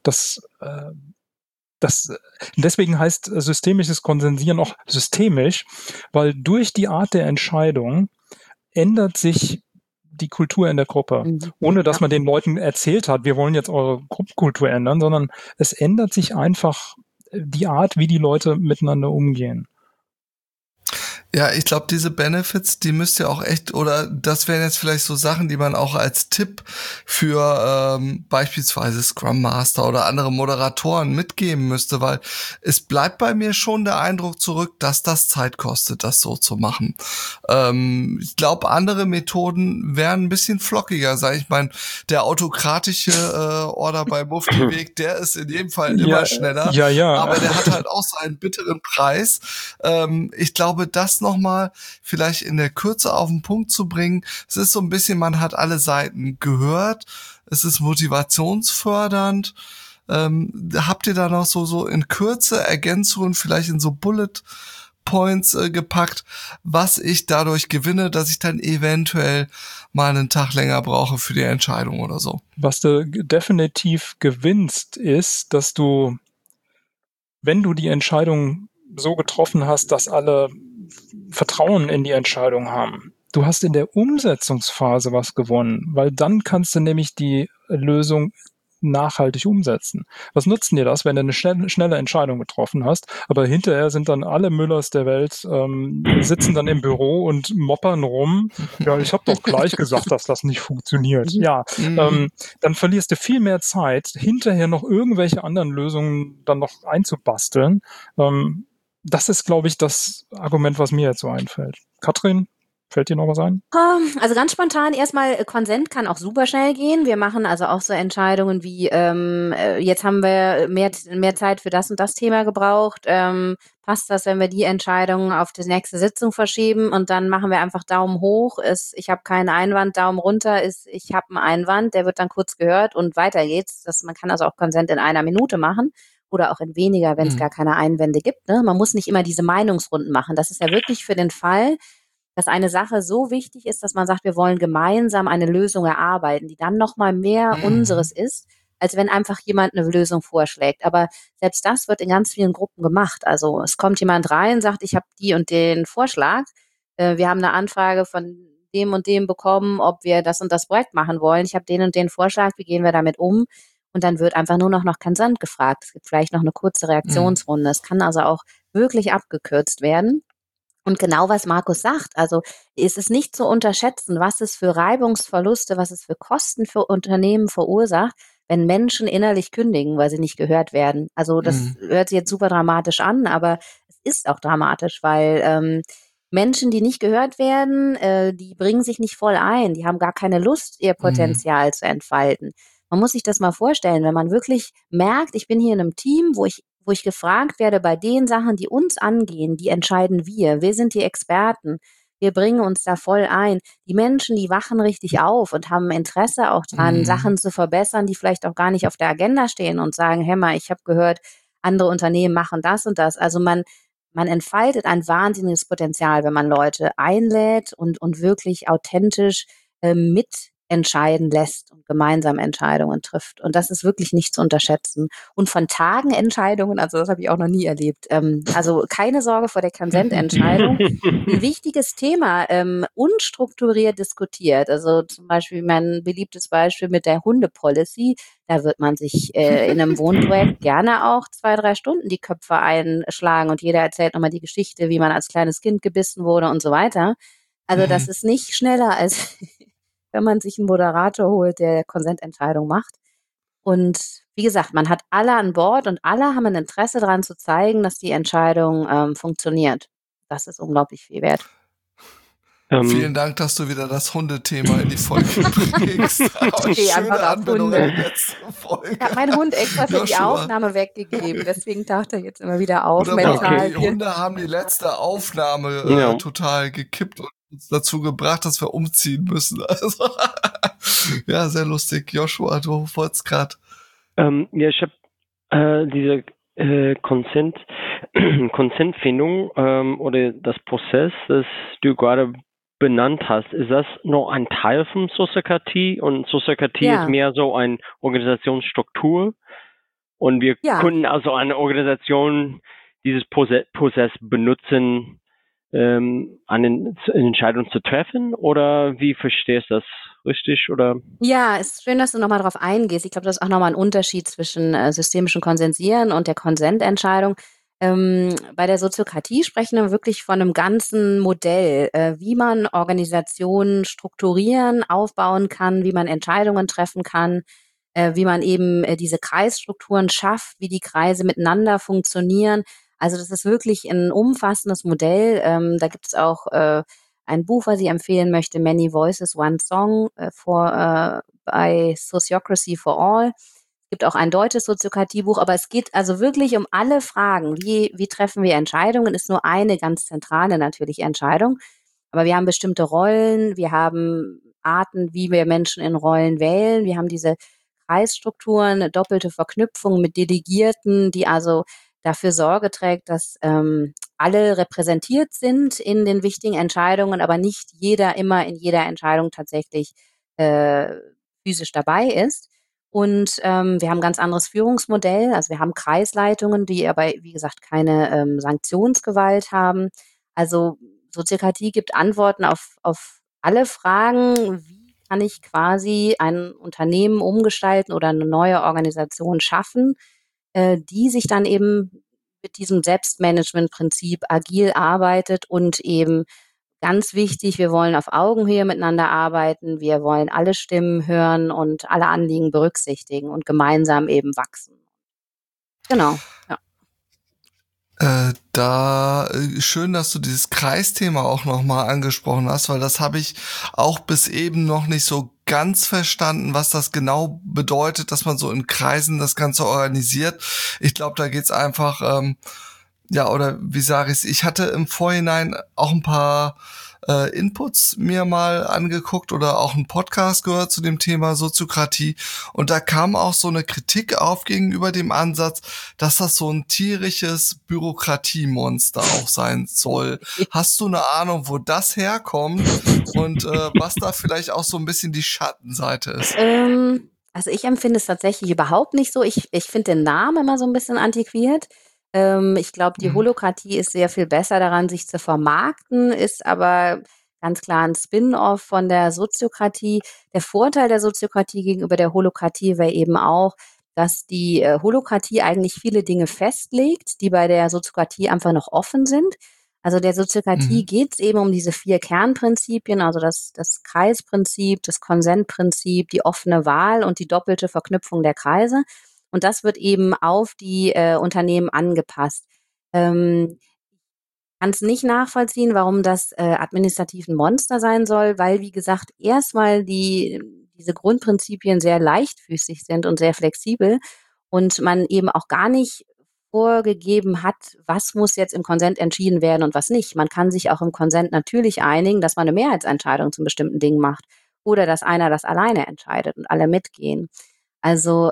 deswegen heißt systemisches Konsensieren auch systemisch, weil durch die Art der Entscheidung ändert sich die Kultur in der Gruppe, ohne dass man den Leuten erzählt hat, wir wollen jetzt eure Gruppenkultur ändern, sondern es ändert sich einfach die Art, wie die Leute miteinander umgehen. Ja, ich glaube, diese Benefits, die müsst ihr auch echt, oder das wären jetzt vielleicht so Sachen, die man auch als Tipp für beispielsweise Scrum Master oder andere Moderatoren mitgeben müsste, weil es bleibt bei mir schon der Eindruck zurück, dass das Zeit kostet, das so zu machen. Ich glaube, andere Methoden wären ein bisschen flockiger, sag ich mal. Der autokratische Order by Mufti-Weg, der ist in jedem Fall immer schneller, aber der hat halt auch seinen bitteren Preis. Ich glaube, das nochmal vielleicht in der Kürze auf den Punkt zu bringen. Es ist so ein bisschen, man hat alle Seiten gehört. Es ist motivationsfördernd. Habt ihr da noch so in Kürze Ergänzungen, vielleicht in so Bullet Points gepackt, was ich dadurch gewinne, dass ich dann eventuell mal einen Tag länger brauche für die Entscheidung oder so? Was du definitiv gewinnst, ist, dass du, wenn du die Entscheidung so getroffen hast, dass alle Vertrauen in die Entscheidung haben. Du hast in der Umsetzungsphase was gewonnen, weil dann kannst du nämlich die Lösung nachhaltig umsetzen. Was nutzt dir das, wenn du eine schnelle Entscheidung getroffen hast, aber hinterher sind dann alle Müllers der Welt, sitzen dann im Büro und moppern rum, ja, ich habe doch gleich gesagt, dass das nicht funktioniert. Ja, dann verlierst du viel mehr Zeit, hinterher noch irgendwelche anderen Lösungen dann noch einzubasteln. Das ist, glaube ich, das Argument, was mir jetzt so einfällt. Katrin? Fällt dir noch was ein? Also ganz spontan erstmal, Consent kann auch super schnell gehen. Wir machen also auch so Entscheidungen wie, jetzt haben wir mehr Zeit für das und das Thema gebraucht. Passt das, wenn wir die Entscheidung auf die nächste Sitzung verschieben und dann machen wir einfach Daumen hoch, ist ich habe keinen Einwand, Daumen runter ist ich habe einen Einwand, der wird dann kurz gehört und weiter geht's. Man kann also auch Consent in 1 Minute machen oder auch in weniger, wenn es gar keine Einwände gibt, ne? Man muss nicht immer diese Meinungsrunden machen. Das ist ja wirklich für den Fall, dass eine Sache so wichtig ist, dass man sagt, wir wollen gemeinsam eine Lösung erarbeiten, die dann noch mal mehr unseres ist, als wenn einfach jemand eine Lösung vorschlägt. Aber selbst das wird in ganz vielen Gruppen gemacht. Also es kommt jemand rein, sagt, ich habe die und den Vorschlag. Wir haben eine Anfrage von dem und dem bekommen, ob wir das und das Projekt machen wollen. Ich habe den und den Vorschlag, wie gehen wir damit um? Und dann wird einfach nur noch nach Consent gefragt. Es gibt vielleicht noch eine kurze Reaktionsrunde. Es kann also auch wirklich abgekürzt werden. Und genau was Markus sagt, also ist es nicht zu unterschätzen, was es für Reibungsverluste, was es für Kosten für Unternehmen verursacht, wenn Menschen innerlich kündigen, weil sie nicht gehört werden. Also das hört sich jetzt super dramatisch an, aber es ist auch dramatisch, weil Menschen, die nicht gehört werden, die bringen sich nicht voll ein, die haben gar keine Lust, ihr Potenzial zu entfalten. Man muss sich das mal vorstellen, wenn man wirklich merkt, ich bin hier in einem Team, wo ich gefragt werde, bei den Sachen, die uns angehen, die entscheiden wir. Wir sind die Experten. Wir bringen uns da voll ein. Die Menschen, die wachen richtig auf und haben Interesse auch dran, Sachen zu verbessern, die vielleicht auch gar nicht auf der Agenda stehen und sagen, hey mal, ich habe gehört, andere Unternehmen machen das und das. Also man entfaltet ein wahnsinniges Potenzial, wenn man Leute einlädt und wirklich authentisch mitentscheiden lässt und gemeinsam Entscheidungen trifft. Und das ist wirklich nicht zu unterschätzen. Und von Tagen Entscheidungen, also das habe ich auch noch nie erlebt. Also keine Sorge vor der Consent-Entscheidung. Ein wichtiges Thema, unstrukturiert diskutiert. Also zum Beispiel mein beliebtes Beispiel mit der Hundepolicy. Da wird man sich in einem Wohnprojekt gerne auch 2, 3 Stunden die Köpfe einschlagen und jeder erzählt nochmal die Geschichte, wie man als kleines Kind gebissen wurde und so weiter. Also das ist nicht schneller, als wenn man sich einen Moderator holt, der Konsententscheidung macht. Und wie gesagt, man hat alle an Bord und alle haben ein Interesse daran zu zeigen, dass die Entscheidung funktioniert. Das ist unglaublich viel wert. Vielen Dank, dass du wieder das Hundethema in die Folge bringst. Okay, schöne Anbindung an die letzte Folge. Ich habe meinen Hund extra für die Aufnahme weggegeben, deswegen taucht er jetzt immer wieder auf. Mental. Die Hunde haben die letzte Aufnahme total gekippt und uns dazu gebracht, dass wir umziehen müssen. Also ja, sehr lustig. Joshua, du wolltest gerade. Ja, ich habe diese Consentfindung oder das Prozess, das du gerade benannt hast, ist das noch ein Teil von Sociokratie? Und Sociokratie ist mehr so eine Organisationsstruktur. Und wir können also eine Organisation dieses Prozess benutzen, eine Entscheidung zu treffen? Oder wie verstehst du das richtig? Oder? Ja, ist schön, dass du nochmal drauf eingehst. Ich glaube, das ist auch nochmal ein Unterschied zwischen systemischem Konsensieren und der Konsententscheidung. Bei der Soziokratie sprechen wir wirklich von einem ganzen Modell, wie man Organisationen strukturieren, aufbauen kann, wie man Entscheidungen treffen kann, wie man eben diese Kreisstrukturen schafft, wie die Kreise miteinander funktionieren. Also das ist wirklich ein umfassendes Modell. Da gibt es auch ein Buch, was ich empfehlen möchte, Many Voices, One Song bei Sociocracy for All. Es gibt auch ein deutsches Soziokratiebuch, aber es geht also wirklich um alle Fragen. Wie treffen wir Entscheidungen? Ist nur eine ganz zentrale natürlich Entscheidung. Aber wir haben bestimmte Rollen, wir haben Arten, wie wir Menschen in Rollen wählen. Wir haben diese Kreisstrukturen, eine doppelte Verknüpfung mit Delegierten, die also dafür Sorge trägt, dass alle repräsentiert sind in den wichtigen Entscheidungen, aber nicht jeder immer in jeder Entscheidung tatsächlich physisch dabei ist. Und wir haben ein ganz anderes Führungsmodell. Also wir haben Kreisleitungen, die aber, wie gesagt, keine Sanktionsgewalt haben. Also Soziokratie gibt Antworten auf alle Fragen, wie kann ich quasi ein Unternehmen umgestalten oder eine neue Organisation schaffen, die sich dann eben mit diesem Selbstmanagement-Prinzip agil arbeitet und eben ganz wichtig, wir wollen auf Augenhöhe miteinander arbeiten, wir wollen alle Stimmen hören und alle Anliegen berücksichtigen und gemeinsam eben wachsen. Genau, ja. Schön, dass du dieses Kreisthema auch nochmal angesprochen hast, weil das habe ich auch bis eben noch nicht so ganz verstanden, was das genau bedeutet, dass man so in Kreisen das Ganze organisiert. Ich glaube, da geht's einfach, ja, oder wie sage ich es, ich hatte im Vorhinein auch ein paar Inputs mir mal angeguckt oder auch einen Podcast gehört zu dem Thema Soziokratie und da kam auch so eine Kritik auf gegenüber dem Ansatz, dass das so ein tierisches Bürokratiemonster auch sein soll. Hast du eine Ahnung, wo das herkommt und was da vielleicht auch so ein bisschen die Schattenseite ist? Also ich empfinde es tatsächlich überhaupt nicht so. Ich finde den Namen immer so ein bisschen antiquiert. Ich glaube, die Mhm. Holokratie ist sehr viel besser daran, sich zu vermarkten, ist aber ganz klar ein Spin-off von der Soziokratie. Der Vorteil der Soziokratie gegenüber der Holokratie wäre eben auch, dass die Holokratie eigentlich viele Dinge festlegt, die bei der Soziokratie einfach noch offen sind. Also der Soziokratie Mhm. geht es eben um diese 4 Kernprinzipien, also das Kreisprinzip, das Konsentprinzip, die offene Wahl und die doppelte Verknüpfung der Kreise. Und das wird eben auf die Unternehmen angepasst. Kann es nicht nachvollziehen, warum das administrativ ein Monster sein soll, weil, wie gesagt, erstmal diese Grundprinzipien sehr leichtfüßig sind und sehr flexibel und man eben auch gar nicht vorgegeben hat, was muss jetzt im Konsent entschieden werden und was nicht. Man kann sich auch im Konsent natürlich einigen, dass man eine Mehrheitsentscheidung zu bestimmten Dingen macht oder dass einer das alleine entscheidet und alle mitgehen. Also,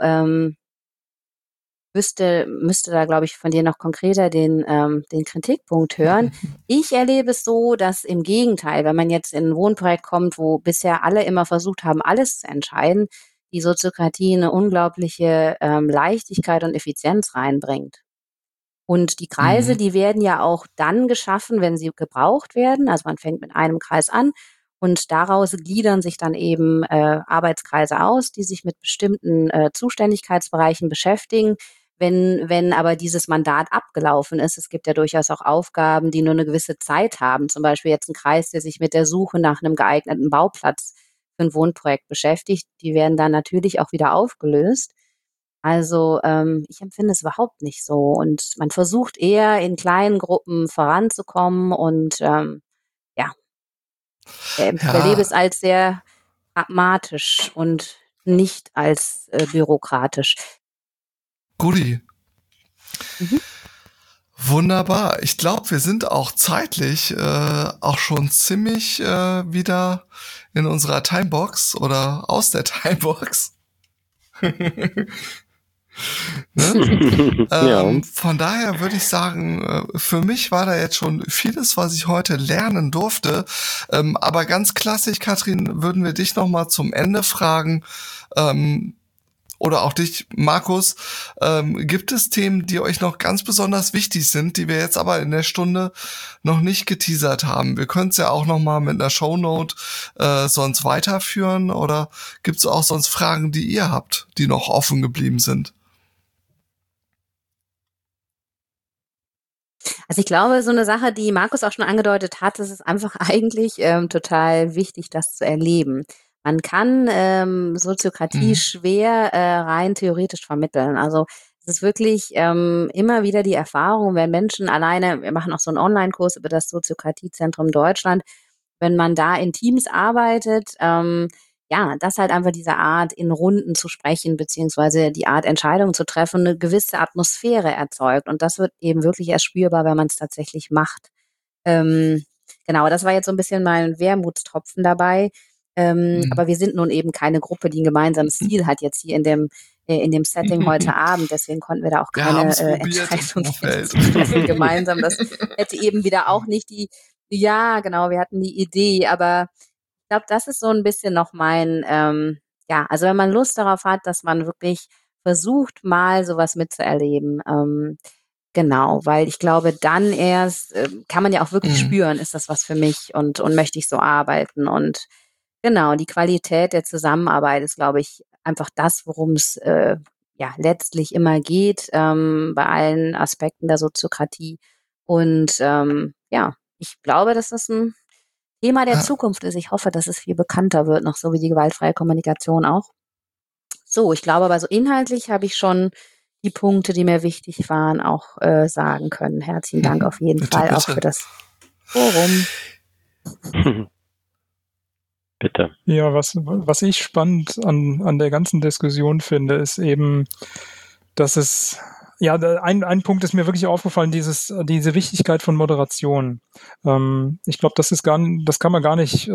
müsste da, glaube ich, von dir noch konkreter den Kritikpunkt hören. Ich erlebe es so, dass im Gegenteil, wenn man jetzt in ein Wohnprojekt kommt, wo bisher alle immer versucht haben, alles zu entscheiden, die Soziokratie eine unglaubliche Leichtigkeit und Effizienz reinbringt. Und die Kreise, Mhm. die werden ja auch dann geschaffen, wenn sie gebraucht werden. Also man fängt mit einem Kreis an und daraus gliedern sich dann eben Arbeitskreise aus, die sich mit bestimmten Zuständigkeitsbereichen beschäftigen. Wenn aber dieses Mandat abgelaufen ist, es gibt ja durchaus auch Aufgaben, die nur eine gewisse Zeit haben, zum Beispiel jetzt ein Kreis, der sich mit der Suche nach einem geeigneten Bauplatz für ein Wohnprojekt beschäftigt, die werden dann natürlich auch wieder aufgelöst. Also, ich empfinde es überhaupt nicht so und man versucht eher in kleinen Gruppen voranzukommen und, ja, ich erlebe Ja, es als sehr pragmatisch und nicht als, bürokratisch. Guti. Mhm. Wunderbar. Ich glaube, wir sind auch zeitlich auch schon ziemlich wieder in unserer Timebox oder aus der Timebox. Ne? Ja. Von daher würde ich sagen, für mich war da jetzt schon vieles, was ich heute lernen durfte. Aber ganz klassisch, Katrin, würden wir dich noch mal zum Ende fragen, ähm, oder auch dich, Markus, gibt es Themen, die euch noch ganz besonders wichtig sind, die wir jetzt aber in der Stunde noch nicht geteasert haben? Wir können es ja auch noch mal mit einer Shownote sonst weiterführen oder gibt es auch sonst Fragen, die ihr habt, die noch offen geblieben sind? Also, ich glaube, so eine Sache, die Markus auch schon angedeutet hat, es ist einfach eigentlich, total wichtig, das zu erleben. Man kann, Soziokratie Mhm. schwer, rein theoretisch vermitteln. Also, es ist wirklich, immer wieder die Erfahrung, wenn Menschen alleine wir machen auch so einen Online-Kurs über das Soziokratiezentrum Deutschland. Wenn man da in Teams arbeitet, ja, dass halt einfach diese Art, in Runden zu sprechen, beziehungsweise die Art, Entscheidungen zu treffen, eine gewisse Atmosphäre erzeugt. Und das wird eben wirklich erst spürbar, wenn man es tatsächlich macht. Ähm, genau, das war jetzt so ein bisschen mein Wermutstropfen dabei. Mhm. Aber wir sind nun eben keine Gruppe, die ein gemeinsames Ziel hat jetzt hier in dem Setting heute Abend. Deswegen konnten wir da auch Wir haben keine, es probiert im Entscheidung Vorfeld. jetzt treffen gemeinsam. Das hätte eben wieder auch nicht die ja, genau, wir hatten die Idee, aber ich glaube, das ist so ein bisschen noch mein, ja, also wenn man Lust darauf hat, dass man wirklich versucht, mal so was mitzuerleben, genau, weil ich glaube, dann erst, kann man ja auch wirklich Mhm. spüren, ist das was für mich und möchte ich so arbeiten und genau, die Qualität der Zusammenarbeit ist, glaube ich, einfach das, worum's, ja, letztlich immer geht, bei allen Aspekten der Soziokratie und, ja, ich glaube, dass das 'n Thema der Ja. Zukunft ist. Ich hoffe, dass es viel bekannter wird noch, so wie die gewaltfreie Kommunikation auch. So, ich glaube aber so inhaltlich habe ich schon die Punkte, die mir wichtig waren, auch sagen können. Herzlichen Dank auf jeden Bitte, Fall auch bitte. für das Forum. Bitte. Ja, was ich spannend an der ganzen Diskussion finde, ist eben, dass es, ja, ein Punkt ist mir wirklich aufgefallen, diese Wichtigkeit von Moderation. Ich glaube, das kann man gar nicht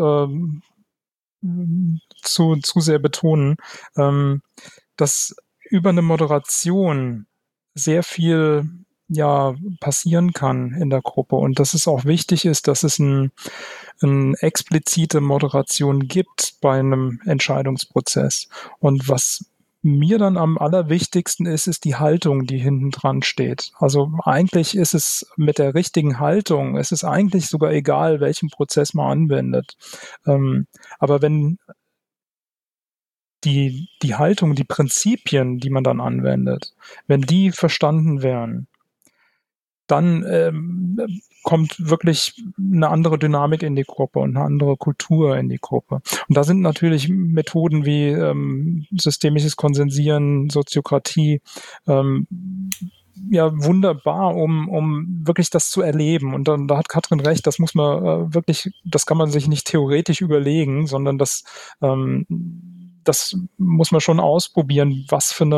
zu sehr betonen, dass über eine Moderation sehr viel passieren kann in der Gruppe und dass es auch wichtig ist, dass es eine explizite Moderation gibt bei einem Entscheidungsprozess. Und was mir dann am allerwichtigsten ist die Haltung, die hinten dran steht. Also eigentlich ist es mit der richtigen Haltung, es ist eigentlich sogar egal, welchen Prozess man anwendet. Aber wenn die Haltung, die Prinzipien, die man dann anwendet, wenn die verstanden werden, dann kommt wirklich eine andere Dynamik in die Gruppe und eine andere Kultur in die Gruppe. Und da sind natürlich Methoden wie systemisches Konsensieren, Soziokratie, wunderbar, um wirklich das zu erleben. Und dann, da hat Katrin recht, das muss man das kann man sich nicht theoretisch überlegen, sondern das muss man schon ausprobieren, was für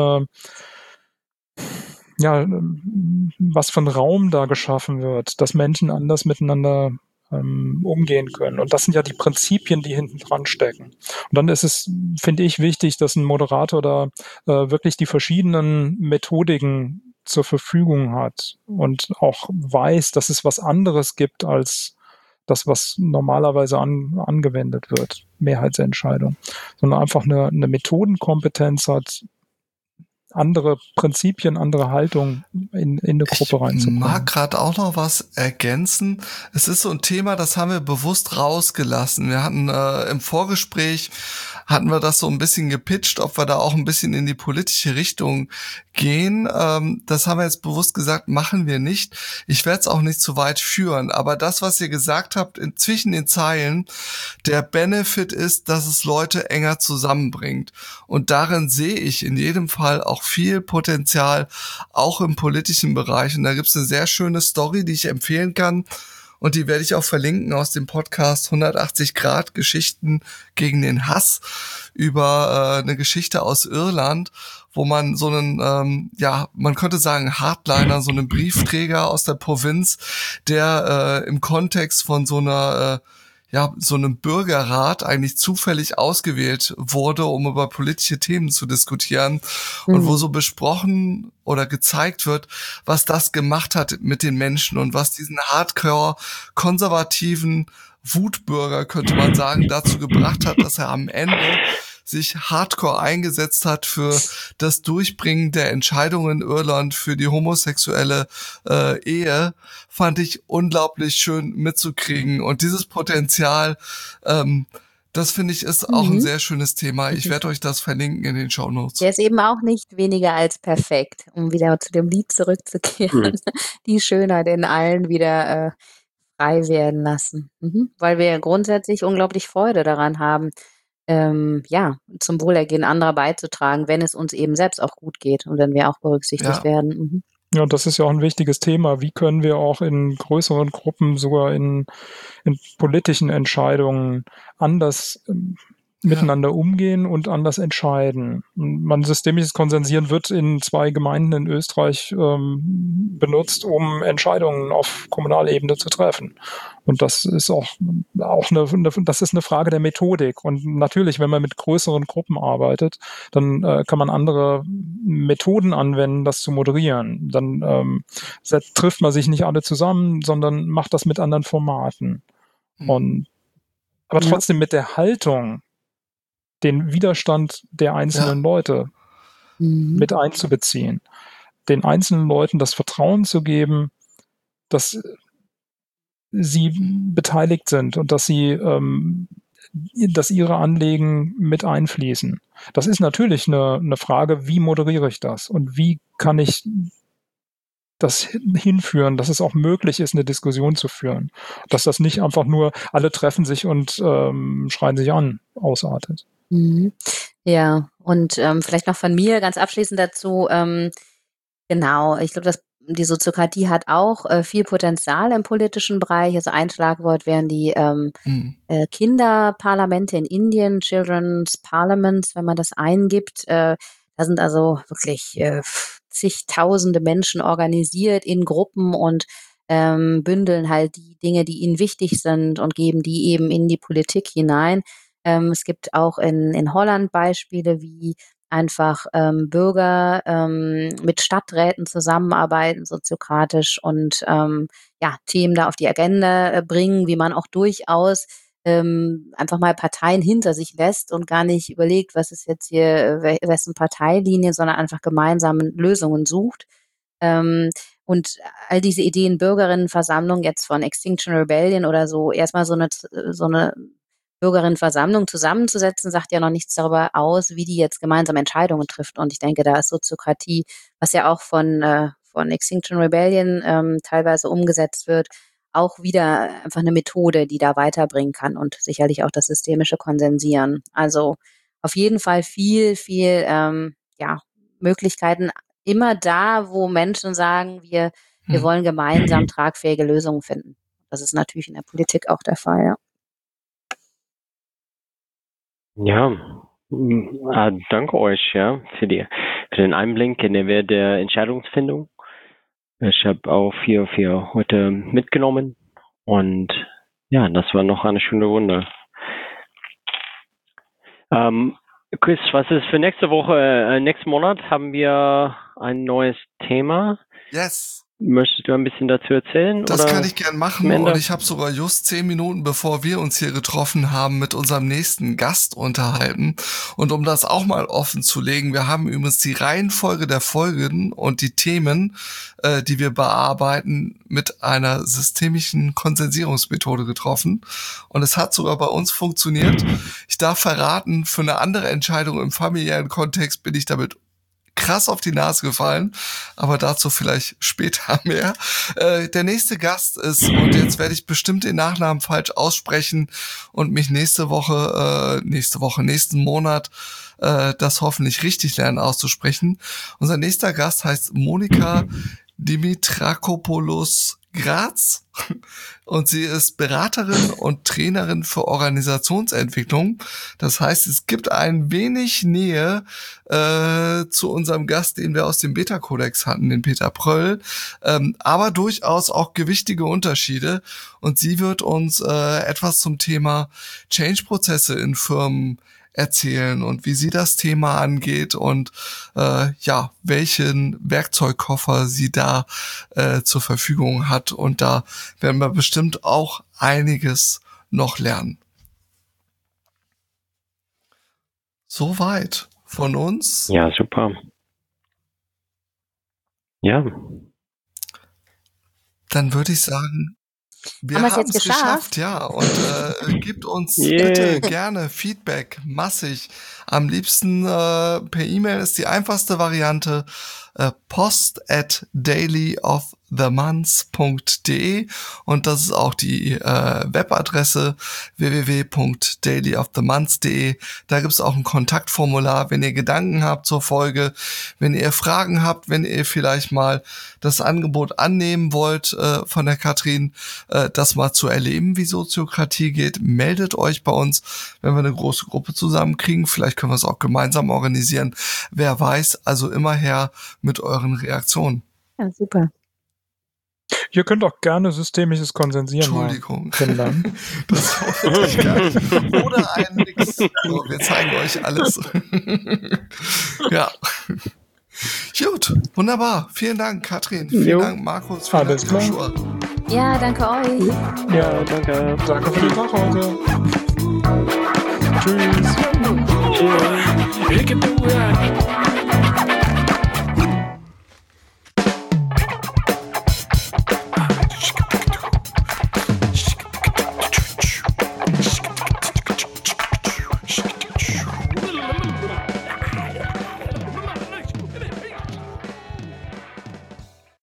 ein Raum da geschaffen wird, dass Menschen anders miteinander umgehen können. Und das sind ja die Prinzipien, die hinten dran stecken. Und dann ist es, finde ich, wichtig, dass ein Moderator da wirklich die verschiedenen Methodiken zur Verfügung hat und auch weiß, dass es was anderes gibt als das, was normalerweise angewendet wird, Mehrheitsentscheidung, sondern einfach eine Methodenkompetenz hat, andere Prinzipien, andere Haltung in eine Gruppe reinzubringen. Ich mag gerade auch noch was ergänzen. Es ist so ein Thema, das haben wir bewusst rausgelassen. Wir hatten im Vorgespräch hatten wir das so ein bisschen gepitcht, ob wir da auch ein bisschen in die politische Richtung gehen. Das haben wir jetzt bewusst gesagt, machen wir nicht. Ich werde es auch nicht zu weit führen. Aber das, was ihr gesagt habt, zwischen den Zeilen, der Benefit ist, dass es Leute enger zusammenbringt. Und darin sehe ich in jedem Fall auch viel Potenzial, auch im politischen Bereich. Und da gibt es eine sehr schöne Story, die ich empfehlen kann. Und die werde ich auch verlinken aus dem Podcast 180 Grad Geschichten gegen den Hass über eine Geschichte aus Irland, wo man so einen, man könnte sagen Hardliner, so einen Briefträger aus der Provinz, der im Kontext von so einem Bürgerrat eigentlich zufällig ausgewählt wurde, um über politische Themen zu diskutieren und wo so besprochen oder gezeigt wird, was das gemacht hat mit den Menschen und was diesen Hardcore-konservativen Wutbürger, könnte man sagen, dazu gebracht hat, dass er am Ende sich hardcore eingesetzt hat für das Durchbringen der Entscheidungen in Irland für die homosexuelle Ehe, fand ich unglaublich schön mitzukriegen. Und dieses Potenzial, das finde ich ist auch ein sehr schönes Thema. Ich werde euch das verlinken in den Shownotes. Der ist eben auch nicht weniger als perfekt, um wieder zu dem Lied zurückzukehren. Die Schönheit in allen wieder frei werden lassen. Weil wir grundsätzlich unglaublich Freude daran haben, zum Wohlergehen anderer beizutragen, wenn es uns eben selbst auch gut geht und wenn wir auch berücksichtigt werden. Ja, das ist ja auch ein wichtiges Thema. Wie können wir auch in größeren Gruppen, sogar in politischen Entscheidungen anders miteinander umgehen und anders entscheiden. Man systemisches Konsensieren wird in 2 Gemeinden in Österreich benutzt, um Entscheidungen auf Kommunalebene zu treffen. Und das ist auch das ist eine Frage der Methodik. Und natürlich, wenn man mit größeren Gruppen arbeitet, dann kann man andere Methoden anwenden, das zu moderieren. Dann trifft man sich nicht alle zusammen, sondern macht das mit anderen Formaten. Aber trotzdem mit der Haltung, den Widerstand der einzelnen Leute mit einzubeziehen, den einzelnen Leuten das Vertrauen zu geben, dass sie beteiligt sind und dass ihre Anliegen mit einfließen. Das ist natürlich eine Frage, wie moderiere ich das und wie kann ich das hinführen, dass es auch möglich ist, eine Diskussion zu führen. Dass das nicht einfach nur alle treffen sich und schreien sich an, ausartet. Ja, und vielleicht noch von mir ganz abschließend dazu, Genau, ich glaube, die Soziokratie hat auch viel Potenzial im politischen Bereich. Also ein Schlagwort wären die Kinderparlamente in Indien, Children's Parliaments, wenn man das eingibt. Da sind also wirklich zigtausende Menschen organisiert in Gruppen und bündeln halt die Dinge, die ihnen wichtig sind und geben die eben in die Politik hinein. Es gibt auch in Holland Beispiele, wie einfach Bürger mit Stadträten zusammenarbeiten, soziokratisch und Themen da auf die Agenda bringen, wie man auch durchaus einfach mal Parteien hinter sich lässt und gar nicht überlegt, was ist jetzt hier, wessen Parteilinie, sondern einfach gemeinsam Lösungen sucht. Und all diese Ideen, Bürgerinnenversammlung jetzt von Extinction Rebellion oder so, erstmal so eine Bürgerinnenversammlung zusammenzusetzen, sagt ja noch nichts darüber aus, wie die jetzt gemeinsam Entscheidungen trifft. Und ich denke, da ist Soziokratie, was ja auch von Extinction Rebellion teilweise umgesetzt wird, auch wieder einfach eine Methode, die da weiterbringen kann und sicherlich auch das systemische Konsensieren. Also auf jeden Fall viel Möglichkeiten immer da, wo Menschen sagen, wir wollen gemeinsam tragfähige Lösungen finden. Das ist natürlich in der Politik auch der Fall, ja. Ja, danke euch für den Einblick in der Welt der Entscheidungsfindung. Ich habe auch viel heute mitgenommen und ja, das war noch eine schöne Runde. Chris, was ist für nächste Woche? Nächsten Monat haben wir ein neues Thema. Yes. Möchtest du ein bisschen dazu erzählen? Das oder kann ich gern machen und ich habe sogar just 10 Minuten, bevor wir uns hier getroffen haben, mit unserem nächsten Gast unterhalten. Und um das auch mal offen zu legen, wir haben übrigens die Reihenfolge der Folgen und die Themen, die wir bearbeiten, mit einer systemischen Konsensierungsmethode getroffen. Und es hat sogar bei uns funktioniert. Ich darf verraten, für eine andere Entscheidung im familiären Kontext bin ich damit krass auf die Nase gefallen, aber dazu vielleicht später mehr. Der nächste Gast ist, und jetzt werde ich bestimmt den Nachnamen falsch aussprechen und mich nächsten Monat das hoffentlich richtig lernen auszusprechen. Unser nächster Gast heißt Monika Dimitrakopoulos Graz und sie ist Beraterin und Trainerin für Organisationsentwicklung. Das heißt, es gibt ein wenig Nähe zu unserem Gast, den wir aus dem Beta-Kodex hatten, den Peter Pröll, aber durchaus auch gewichtige Unterschiede. Und sie wird uns etwas zum Thema Change-Prozesse in Firmen erzählen und wie sie das Thema angeht und welchen Werkzeugkoffer sie da zur Verfügung hat. Und da werden wir bestimmt auch einiges noch lernen. Soweit von uns. Ja, super. Ja. Dann würde ich sagen, wir Haben wir es haben jetzt es geschafft, ja. Und gebt uns bitte gerne Feedback, massig. Am liebsten per E-Mail ist die einfachste Variante. post@dailyofthemonth.de und das ist auch die Webadresse www.dailyofthemonth.de. Da gibt es auch ein Kontaktformular, wenn ihr Gedanken habt zur Folge, wenn ihr Fragen habt, wenn ihr vielleicht mal das Angebot annehmen wollt von der Katrin, das mal zu erleben, wie Soziokratie geht, meldet euch bei uns, wenn wir eine große Gruppe zusammenkriegen. Vielleicht können wir es auch gemeinsam organisieren. Wer weiß, also immer her mit euren Reaktionen. Ja, super. Ihr könnt auch gerne systemisches Konsensieren Entschuldigung. kennenlernen. Das wollte ich gar nicht. Oder ein Nix. So, wir zeigen euch alles. Ja. Gut, wunderbar. Vielen Dank, Katrin. Vielen Dank, Markus. Vielen Alles Dank, klar. Joshua. Ja, danke euch. Ja, danke. Danke für die Nachhause. Tschüss. Tschüss. You can do it.